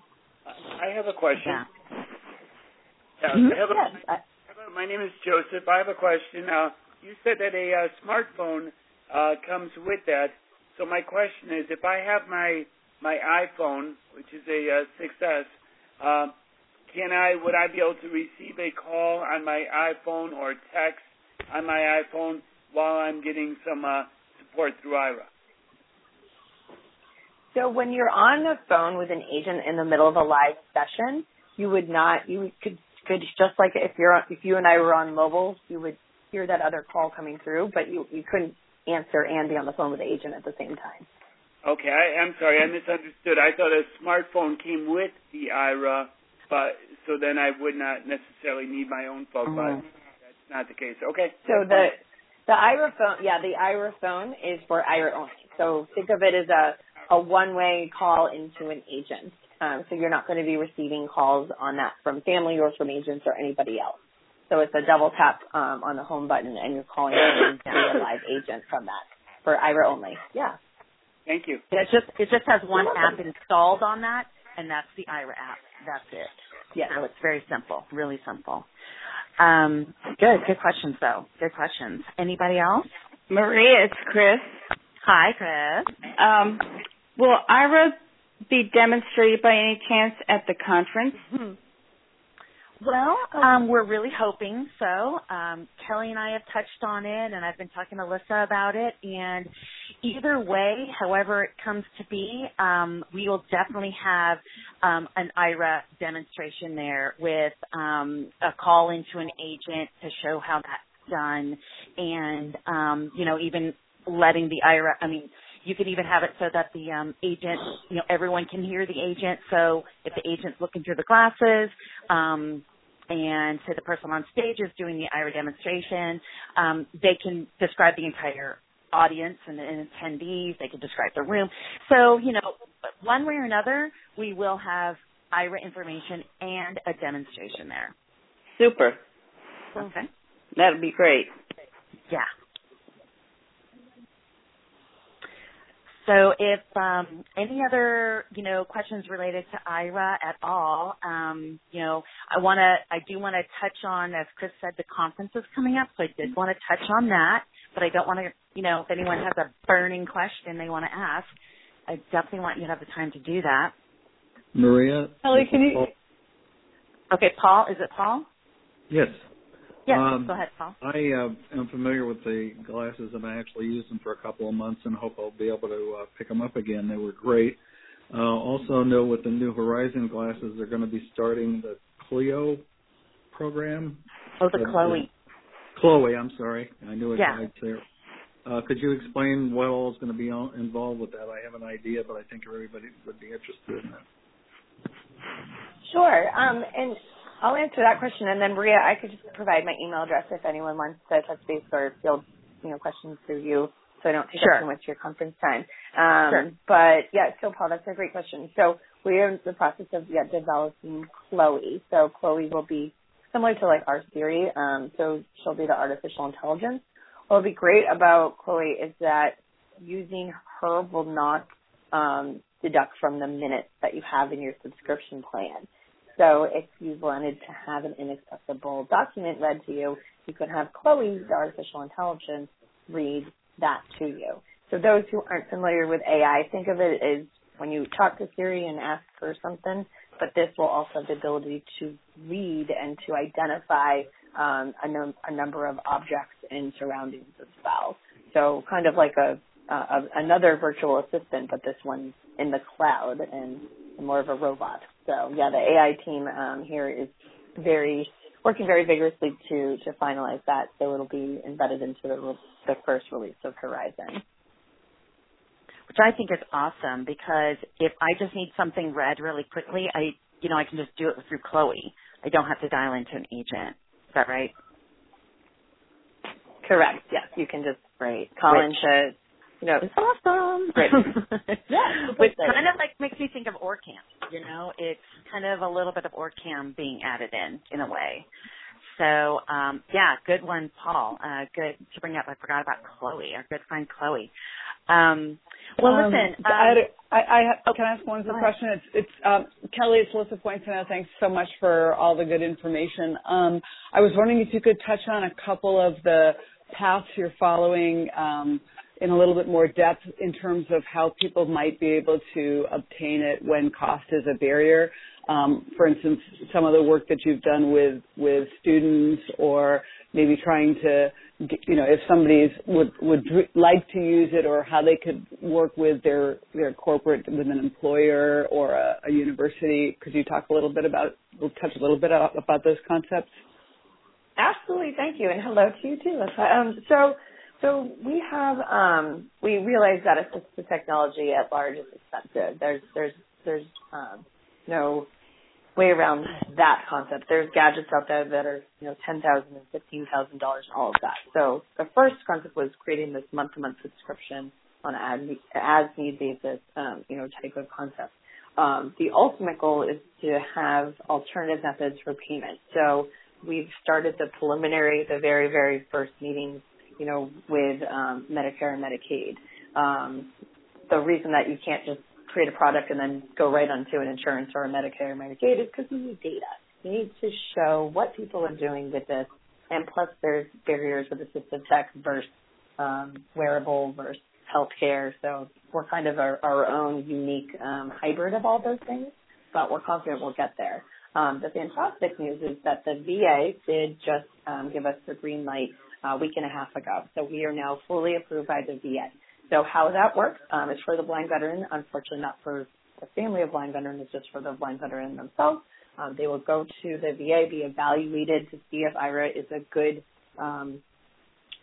I have a question. Yeah. Uh, Mm-hmm. I have a, yes. I, my name is Joseph. I have a question. Uh, you said that a uh, smartphone uh, comes with that. So my question is, if I have my my iPhone, which is a uh, six S, uh, can I would I be able to receive a call on my iPhone or text on my iPhone while I'm getting some uh, support through Aira? So when you're on the phone with an agent in the middle of a live session, you would not, you could, could just like if you're, if you and I were on mobile, you would hear that other call coming through, but you, you couldn't answer and be on the phone with the agent at the same time. Okay, I, I'm sorry, I misunderstood. I thought a smartphone came with the Aira, but so then I would not necessarily need my own phone, mm-hmm. but that's not the case. Okay. So the the Aira phone, yeah, the Aira phone is for Aira only. So think of it as a, a one-way call into an agent. Um, so you're not going to be receiving calls on that from family or from agents or anybody else. So it's a double tap um, on the home button, and you're calling into a live agent from that for Aira only. Yeah. Thank you. It just it just has one app installed on that, and that's the Aira app. That's it. Yeah. So it's very simple, really simple. Um, good, good questions though. Good questions. Anybody else? Maria, it's Chris. Hi, Chris. Um, will Aira be demonstrated by any chance at the conference? Mm-hmm. Well, um, we're really hoping so. Um, Kelly and I have touched on it, and I've been talking to Alyssa about it. And either way, however it comes to be, um, we will definitely have um, an Aira demonstration there with um, a call into an agent to show how that done, and, um, you know, even letting the I R A, I mean, you could even have it so that the um, agent, you know, everyone can hear the agent. So if the agent's looking through the glasses, um, and say the person on stage is doing the I R A demonstration, um, they can describe the entire audience and, and attendees. They can describe the room. So, you know, one way or another, we will have I R A information and a demonstration there. Super. Okay. That would be great. Yeah. So if um, any other, you know, questions related to I R A at all, um, you know, I want to, I do want to touch on, as Chris said, the conference is coming up, so I did want to touch on that, but I don't want to, you know, if anyone has a burning question they want to ask, I definitely want you to have the time to do that. Maria? Kelly, can you? Paul. Okay, Paul, is it Paul? Yes. Yes, um, go ahead, Paul. I uh, am familiar with the glasses, and I actually used them for a couple of months and hope I'll be able to uh, pick them up again. They were great. Uh, also know with the New Horizon glasses, they're going to be starting the Clio program. Oh, the Chloe. Chloe, I'm sorry. I knew it Yeah. right there. Uh, could you explain what all is going to be on, involved with that? I have an idea, but I think everybody would be interested in that. Sure. Um, and I'll answer that question, and then Maria, I could just provide my email address if anyone wants to touch base or field, you know, questions through you, so I don't take Sure. up too much of your conference time. Um, Sure. But yeah, so Paul, that's a great question. So we are in the process of yeah, developing Chloe. So Chloe will be similar to like our Siri. Um, so she'll be the artificial intelligence. What will be great about Chloe is that using her will not um, deduct from the minutes that you have in your subscription plan. So if you wanted to have an inaccessible document read to you, you could have Chloe, the artificial intelligence, read that to you. So those who aren't familiar with A I, think of it as when you talk to Siri and ask for something, but this will also have the ability to read and to identify um, a, num- a number of objects and surroundings as well. So kind of like a, uh, a another virtual assistant, but this one in the cloud and more of a robot. So yeah, the A I team um, here is very working very vigorously to to finalize that. So it'll be embedded into the, the first release of Horizon, which I think is awesome, because if I just need something read really quickly, I you know I can just do it through Chloe. I don't have to dial into an agent. Is that right? Correct. Yes, you can just right call Rich. into. You know, it's awesome. Right. Yeah, which kind of like makes me think of OrCam. You know, it's kind of a little bit of OrCam being added in, in a way. So, um, yeah, good one, Paul. Uh, good to bring up. I forgot about Chloe, our good friend Chloe. Um, well, um, listen. Um, I, I, I, oh, can I ask one quick question? It's, it's um, Kelly, it's Alyssa Poinsettia. Thanks so much for all the good information. Um, I was wondering if you could touch on a couple of the paths you're following um, in a little bit more depth in terms of how people might be able to obtain it when cost is a barrier. Um, for instance, some of the work that you've done with, with students, or maybe trying to, you know, if somebody would, would like to use it, or how they could work with their, their corporate, with an employer or a, a university. Could you talk a little bit about, touch a little bit about those concepts? Absolutely. Thank you. And hello to you too. Um, so, So we have, um, we realize that assistive technology at large is expensive. There's, there's, there's um, no way around that concept. There's gadgets out there that are, you know, ten thousand dollars and fifteen thousand dollars and all of that. So the first concept was creating this month-to-month subscription on an as-need basis, um, you know, type of concept. Um, the ultimate goal is to have alternative methods for payment. So we've started the preliminary, the very, very first meetings, you know, with um, Medicare and Medicaid. Um, the reason that you can't just create a product and then go right onto an insurance or a Medicare or Medicaid is because you need data. You need to show what people are doing with this, and plus there's barriers with assistive tech versus um, wearable versus healthcare. So we're kind of our, our own unique um, hybrid of all those things, but we're confident we'll get there. Um, the fantastic news is that the V A did just um, give us the green light a week and a half ago. So we are now fully approved by the V A. So how that works um, is for the blind veteran, unfortunately not for the family of blind veteran, it's just for the blind veteran themselves. Um, they will go to the V A, be evaluated to see if I R A is a good um,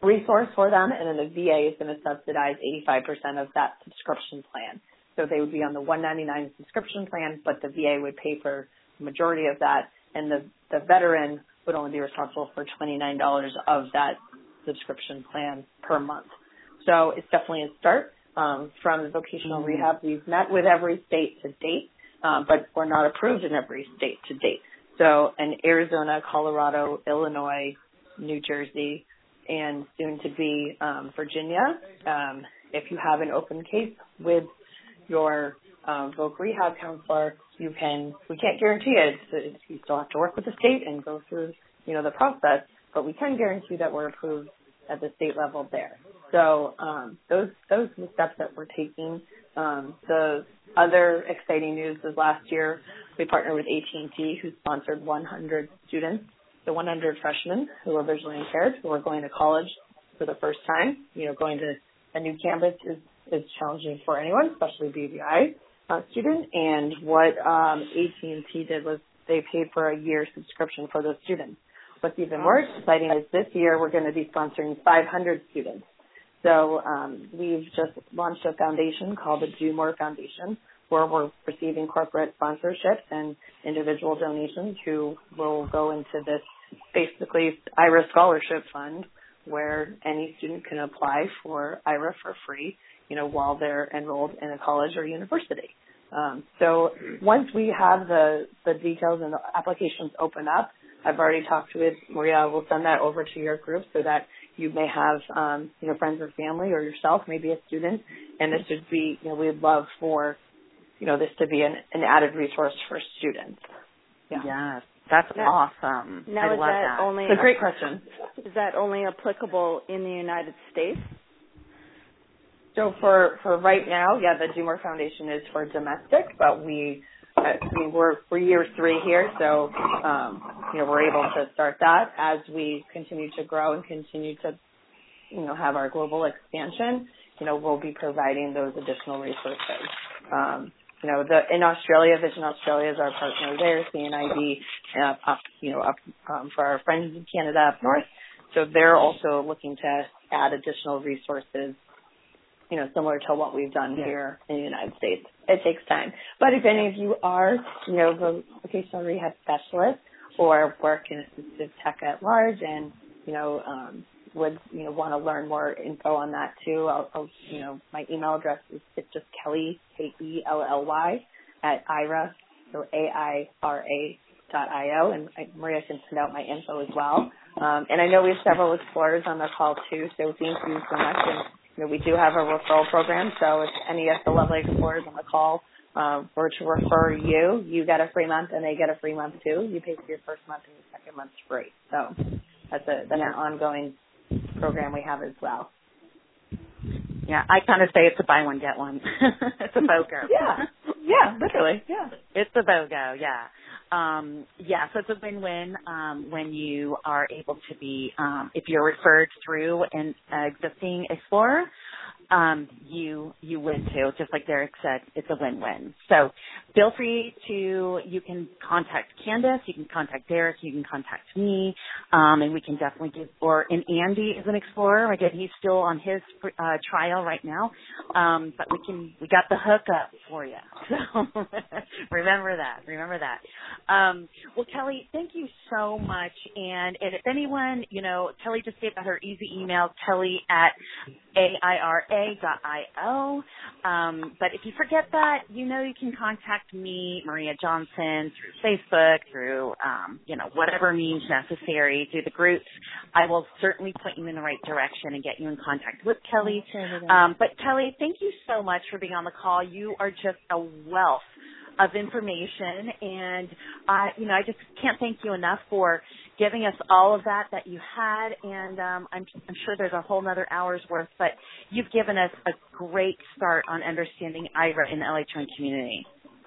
resource for them, and then the V A is going to subsidize eighty-five percent of that subscription plan. So they would be on the one ninety-nine subscription plan, but the V A would pay for the majority of that, and the, the veteran would only be responsible for twenty-nine dollars of that subscription plan per month. So it's definitely a start. Um, from the vocational mm-hmm. rehab, we've met with every state to date, um, but we're not approved in every state to date. So in Arizona, Colorado, Illinois, New Jersey, and soon to be um, Virginia, um, if you have an open case with your um, voc rehab counselor, you can. We can't guarantee it. It's, you still have to work with the state and go through, you know, the process. But we can guarantee that we're approved at the state level there. So um, those those are the steps that we're taking. Um, the other exciting news is last year we partnered with A T and T, who sponsored one hundred students, the one hundred freshmen who are visually impaired, who are going to college for the first time. You know, going to a new campus is, is challenging for anyone, especially B V I uh, student. And what um, A T and T did was they paid for a year subscription for those students. What's even more exciting is this year we're going to be sponsoring five hundred students. So um, we've just launched a foundation called the Do More Foundation, where we're receiving corporate sponsorships and individual donations who will go into this basically I R A scholarship fund, where any student can apply for I R A for free, you know, while they're enrolled in a college or university. Um, so once we have the, the details and the applications open up, I've already talked with Maria. We'll send that over to your group so that you may have, um, you know, friends or family or yourself, maybe a student. And this would be, you know, we'd love for, you know, this to be an, an added resource for students. Yeah. Yes, that's now, awesome. Now I is love that, that. only it's a great question. Is that only applicable in the United States? So for, for right now, yeah, the Do More Foundation is for domestic, but we, I mean, we're, we're year three here, so, um, you know, we're able to start that as we continue to grow and continue to, you know, have our global expansion. You know, we'll be providing those additional resources. Um, you know, the, in Australia, Vision Australia is our partner there, C N I D, uh, up, you know, up, um, for our friends in Canada up north. So they're also looking to add additional resources, you know, similar to what we've done yeah. here in the United States. It takes time. But if any of you are, you know, vocational rehab specialists or work in assistive tech at large and, you know, um, would, you know, want to learn more info on that too, I'll, I'll you know, my email address is it's just Kelly, K E L L Y, at I R A, so A I R A dot I O, and I, Maria can send out my info as well. Um, and I know we have several explorers on the call too, so thank you so much. And, you know, we do have a referral program, so if any of the lovely explorers on the call um, were to refer you, you get a free month and they get a free month too. You pay for your first month and your second month's free. So that's a that's yeah. an ongoing program we have as well. Yeah, I kind of say it's a buy one, get one. It's a BOGO. yeah, yeah, literally, yeah. It's a BOGO, yeah. Um, yeah, so it's a win-win um, when you are able to be, um, if you're referred through an uh, existing explorer, um, you you win too. Just like Derek said, it's a win-win. So feel free to, you can contact Candace, you can contact Derek, you can contact me, um, and we can definitely give, or, and Andy is an explorer. Again, he's still on his uh, trial right now, um, but we can, we got the hookup for you. So remember that, remember that. Um, well, Kelly, thank you so much. And, and if anyone, you know, Kelly just gave out her easy email, Kelly at A I R A dot I O. Um, but if you forget that, you know, you can contact me, Maria Johnson, through Facebook, through, um, you know, whatever means necessary, through the groups. I will certainly point you in the right direction and get you in contact with Kelly. Um, but Kelly, thank you so much for being on the call. You are just a wealth of information, and I, you know, I just can't thank you enough for giving us all of that that you had, and um, I'm, I'm sure there's a whole nother hour's worth, but you've given us a great start on understanding I R A in the L A Trent community.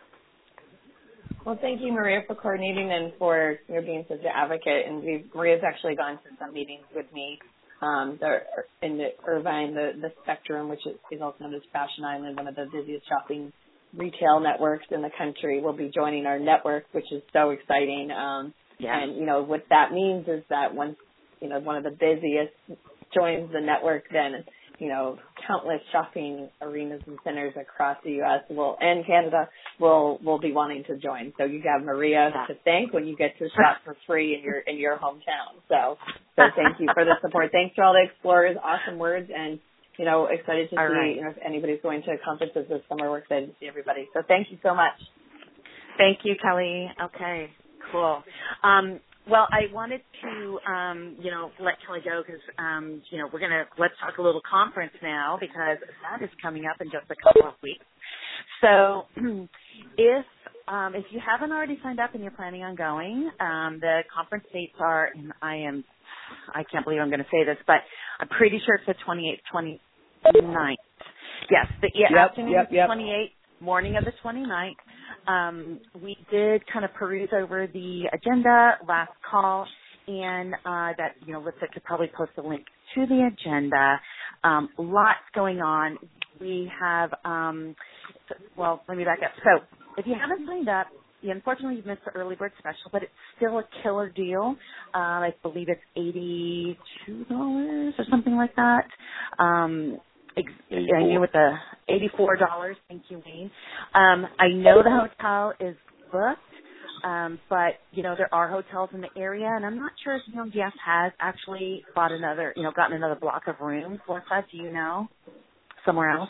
Well, thank you, Maria, for coordinating and for you know, being such an advocate. And we've, Maria's actually gone to some meetings with me um, the, in the Irvine, the, the Spectrum, which is, is also known as Fashion Island, one of the busiest shopping retail networks in the country, will be joining our network, which is so exciting. Um, yeah. And, you know, what that means is that once, you know, one of the busiest joins the network, then, you know, countless shopping arenas and centers across the U S will and Canada will will be wanting to join. So you have Maria to thank when you get to shop for free in your in your hometown. So so thank you for the support. Thanks to all the explorers. Awesome words, and you know, excited to all see right. you know if anybody's going to conferences this summer. We're excited to see everybody. So thank you so much. Thank you, Kelly. Okay, cool. Um, Well, I wanted to, um, you know, let Kelly go because, um, you know, we're going to, let's talk a little conference now because that is coming up in just a couple of weeks. So if, um, if you haven't already signed up and you're planning on going, um, the conference dates are, and I am, I can't believe I'm going to say this, but I'm pretty sure it's the twenty-eighth, twenty-ninth. Yes, the yep, afternoon yep, yep. twenty-eighth, morning of the twenty-ninth. Um, we did kind of peruse over the agenda last call, and uh, that, you know, Lisa could probably post a link to the agenda. Um, lots going on. We have, um, well, let me back up. So if you haven't signed up, you, unfortunately you've missed the early bird special, but it's still a killer deal. Uh, I believe it's eighty-two dollars or something like that. Um, I knew with the eighty-four dollars. Thank you, Wayne. Um, I know the hotel is booked, um, but, you know, there are hotels in the area, and I'm not sure if U M D F has actually bought another, you know, gotten another block of rooms. What's that? Do you know? Somewhere else?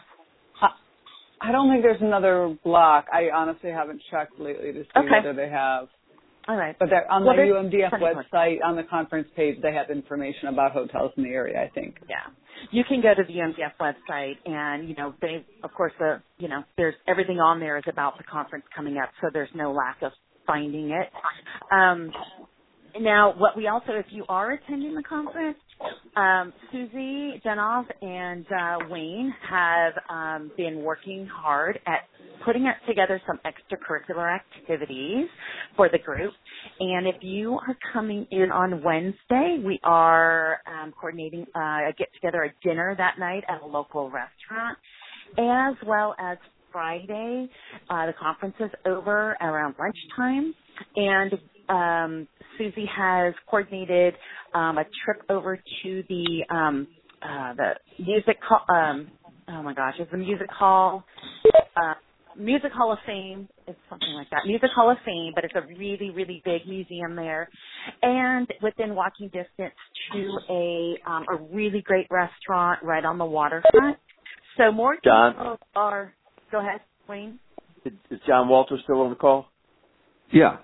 I don't think there's another block. I honestly haven't checked lately to see okay. whether they have. All right. But on well, the U M D F website, on the conference page, they have information about hotels in the area, I think. Yeah. You can go to the U M D F website and, you know, they, of course, the, you know, there's everything on there is about the conference coming up, so there's no lack of finding it. Um, now, what we also, if you are attending the conference, um, Susie Genov and uh, Wayne have um, been working hard at putting together some extracurricular activities for the group. And if you are coming in on Wednesday, we are um, coordinating uh, a get-together, a dinner that night at a local restaurant, as well as Friday. Uh, the conference is over around lunchtime, and um, Susie has coordinated um, a trip over to the um, uh, the music hall. Um, oh my gosh, it's the music hall. Uh, Music Hall of Fame, it's something like that. Music Hall of Fame, but it's a really, really big museum there, and within walking distance to a um, a really great restaurant right on the waterfront. So more John, details are. Go ahead, Wayne. Is, is John Walter still on the call? Yeah.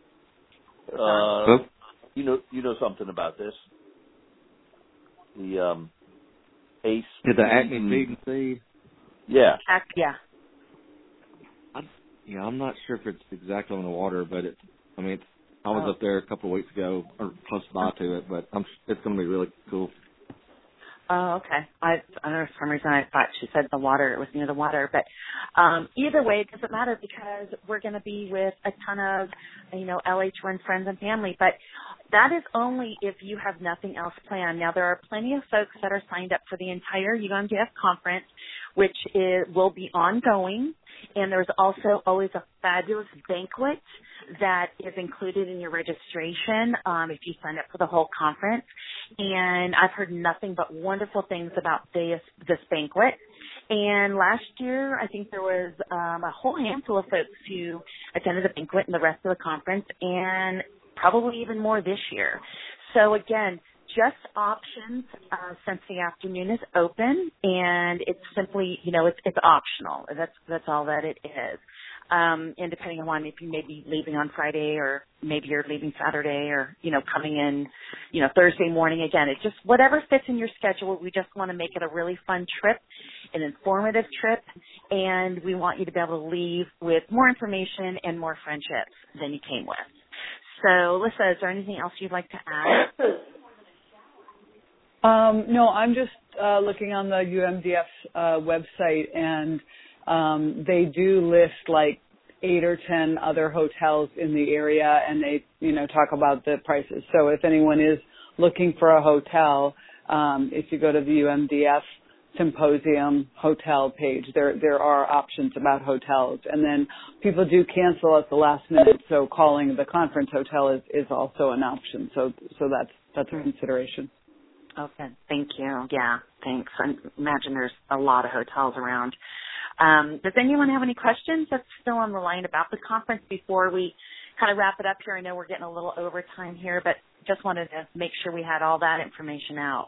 Uh, you know, you know something about this. The um, ACE. Did the Acme Feed and Feed? Yeah. Act, yeah. I, yeah, I'm not sure if it's exactly on the water, but it's. I mean, it's, I was oh. up there a couple of weeks ago, or close by to it, but I'm. It's going to be really cool. Oh, okay. I, I don't know, for some reason I thought she said the water, it was near the water, but um, either way, it doesn't matter because we're going to be with a ton of, you know, L H one friends and family, but that is only if you have nothing else planned. Now, there are plenty of folks that are signed up for the entire U M D F conference, which is, will be ongoing, and there's also always a fabulous banquet that is included in your registration um, if you sign up for the whole conference. And I've heard nothing but wonderful things about this this banquet. And last year, I think there was um, a whole handful of folks who attended the banquet and the rest of the conference, and probably even more this year. So again, just options uh, since the afternoon is open, and it's simply, you know, it's it's optional. That's that's all that it is. Um, and depending on if you may be leaving on Friday or maybe you're leaving Saturday or, you know, coming in, you know, Thursday morning, again, it's just whatever fits in your schedule. We just want to make it a really fun trip, an informative trip, and we want you to be able to leave with more information and more friendships than you came with. So, Lisa, is there anything else you'd like to add? Um, no, I'm just uh, looking on the U M D F uh, website, and um, they do list like eight or ten other hotels in the area, and they, you know, talk about the prices. So if anyone is looking for a hotel, um, if you go to the U M D F Symposium hotel page, there there are options about hotels, and then people do cancel at the last minute. So calling the conference hotel is, is also an option. So so that's that's a consideration. Okay. Thank you. Yeah. Thanks. I imagine there's a lot of hotels around. Um, does anyone have any questions that's still on the line about the conference before we kind of wrap it up here? I know we're getting a little over time here, but just wanted to make sure we had all that information out.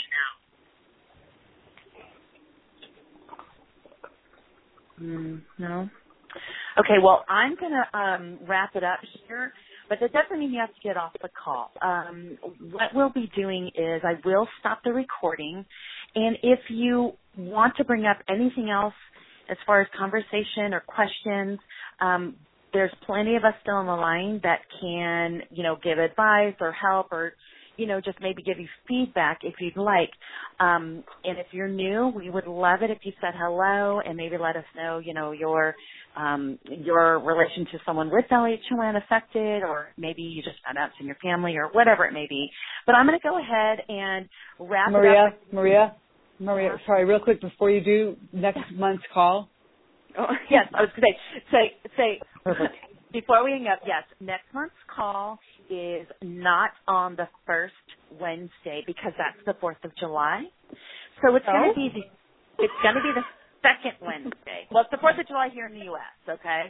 Mm, no? Okay, well, I'm going to um, wrap it up here, but that doesn't mean you have to get off the call. Um, what we'll be doing is I will stop the recording, and if you want to bring up anything else as far as conversation or questions, um, there's plenty of us still on the line that can, you know, give advice or help or, you know, just maybe give you feedback if you'd like. Um, and if you're new, we would love it if you said hello and maybe let us know, you know, your um, your relation to someone with L H O N affected, or maybe you just found out it's in your family or whatever it may be. But I'm going to go ahead and wrap Maria, it up. With- Maria, Maria, sorry, real quick before you do next month's call. Oh, yes, I was going to say, say, say, Perfect. Before we hang up, yes, next month's call is not on the first Wednesday because that's the fourth of July. So it's oh. going to be the, it's going to be the second Wednesday. Well, it's the fourth of July here in the U S, okay?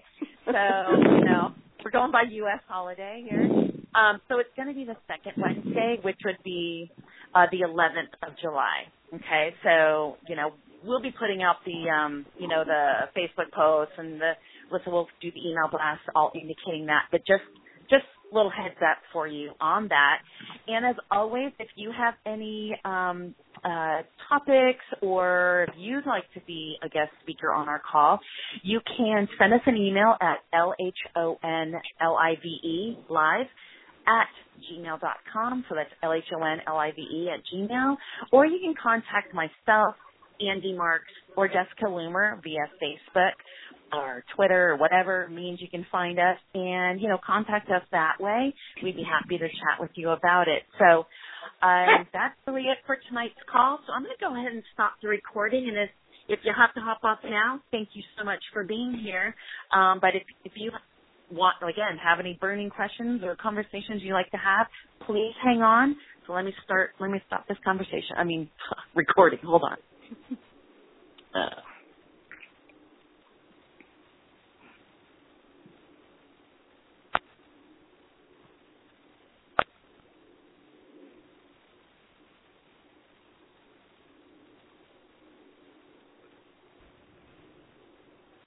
So, you know, we're going by U S holiday here. Um, so it's going to be the second Wednesday, which would be uh, the eleventh of July, okay? So, you know, we'll be putting out the, um, you know, the Facebook posts and the, listen, we'll do the email blast, all indicating that. But just, just a little heads up for you on that. And as always, if you have any um, uh, topics or if you'd like to be a guest speaker on our call, you can send us an email at L H O N L I V E live at gmail dot com. So that's L H O N L I V E at Gmail. Or you can contact myself, Andy Marks, or Jessica Loomer via Facebook or Twitter or whatever means you can find us, and, you know, contact us that way. We'd be happy to chat with you about it. So um, that's really it for tonight's call. So I'm going to go ahead and stop the recording, and if, if you have to hop off now, thank you so much for being here. Um, but if, if you want, again, have any burning questions or conversations you'd like to have, please hang on. So let me start, let me stop this conversation. I mean, recording. Hold on. Uh.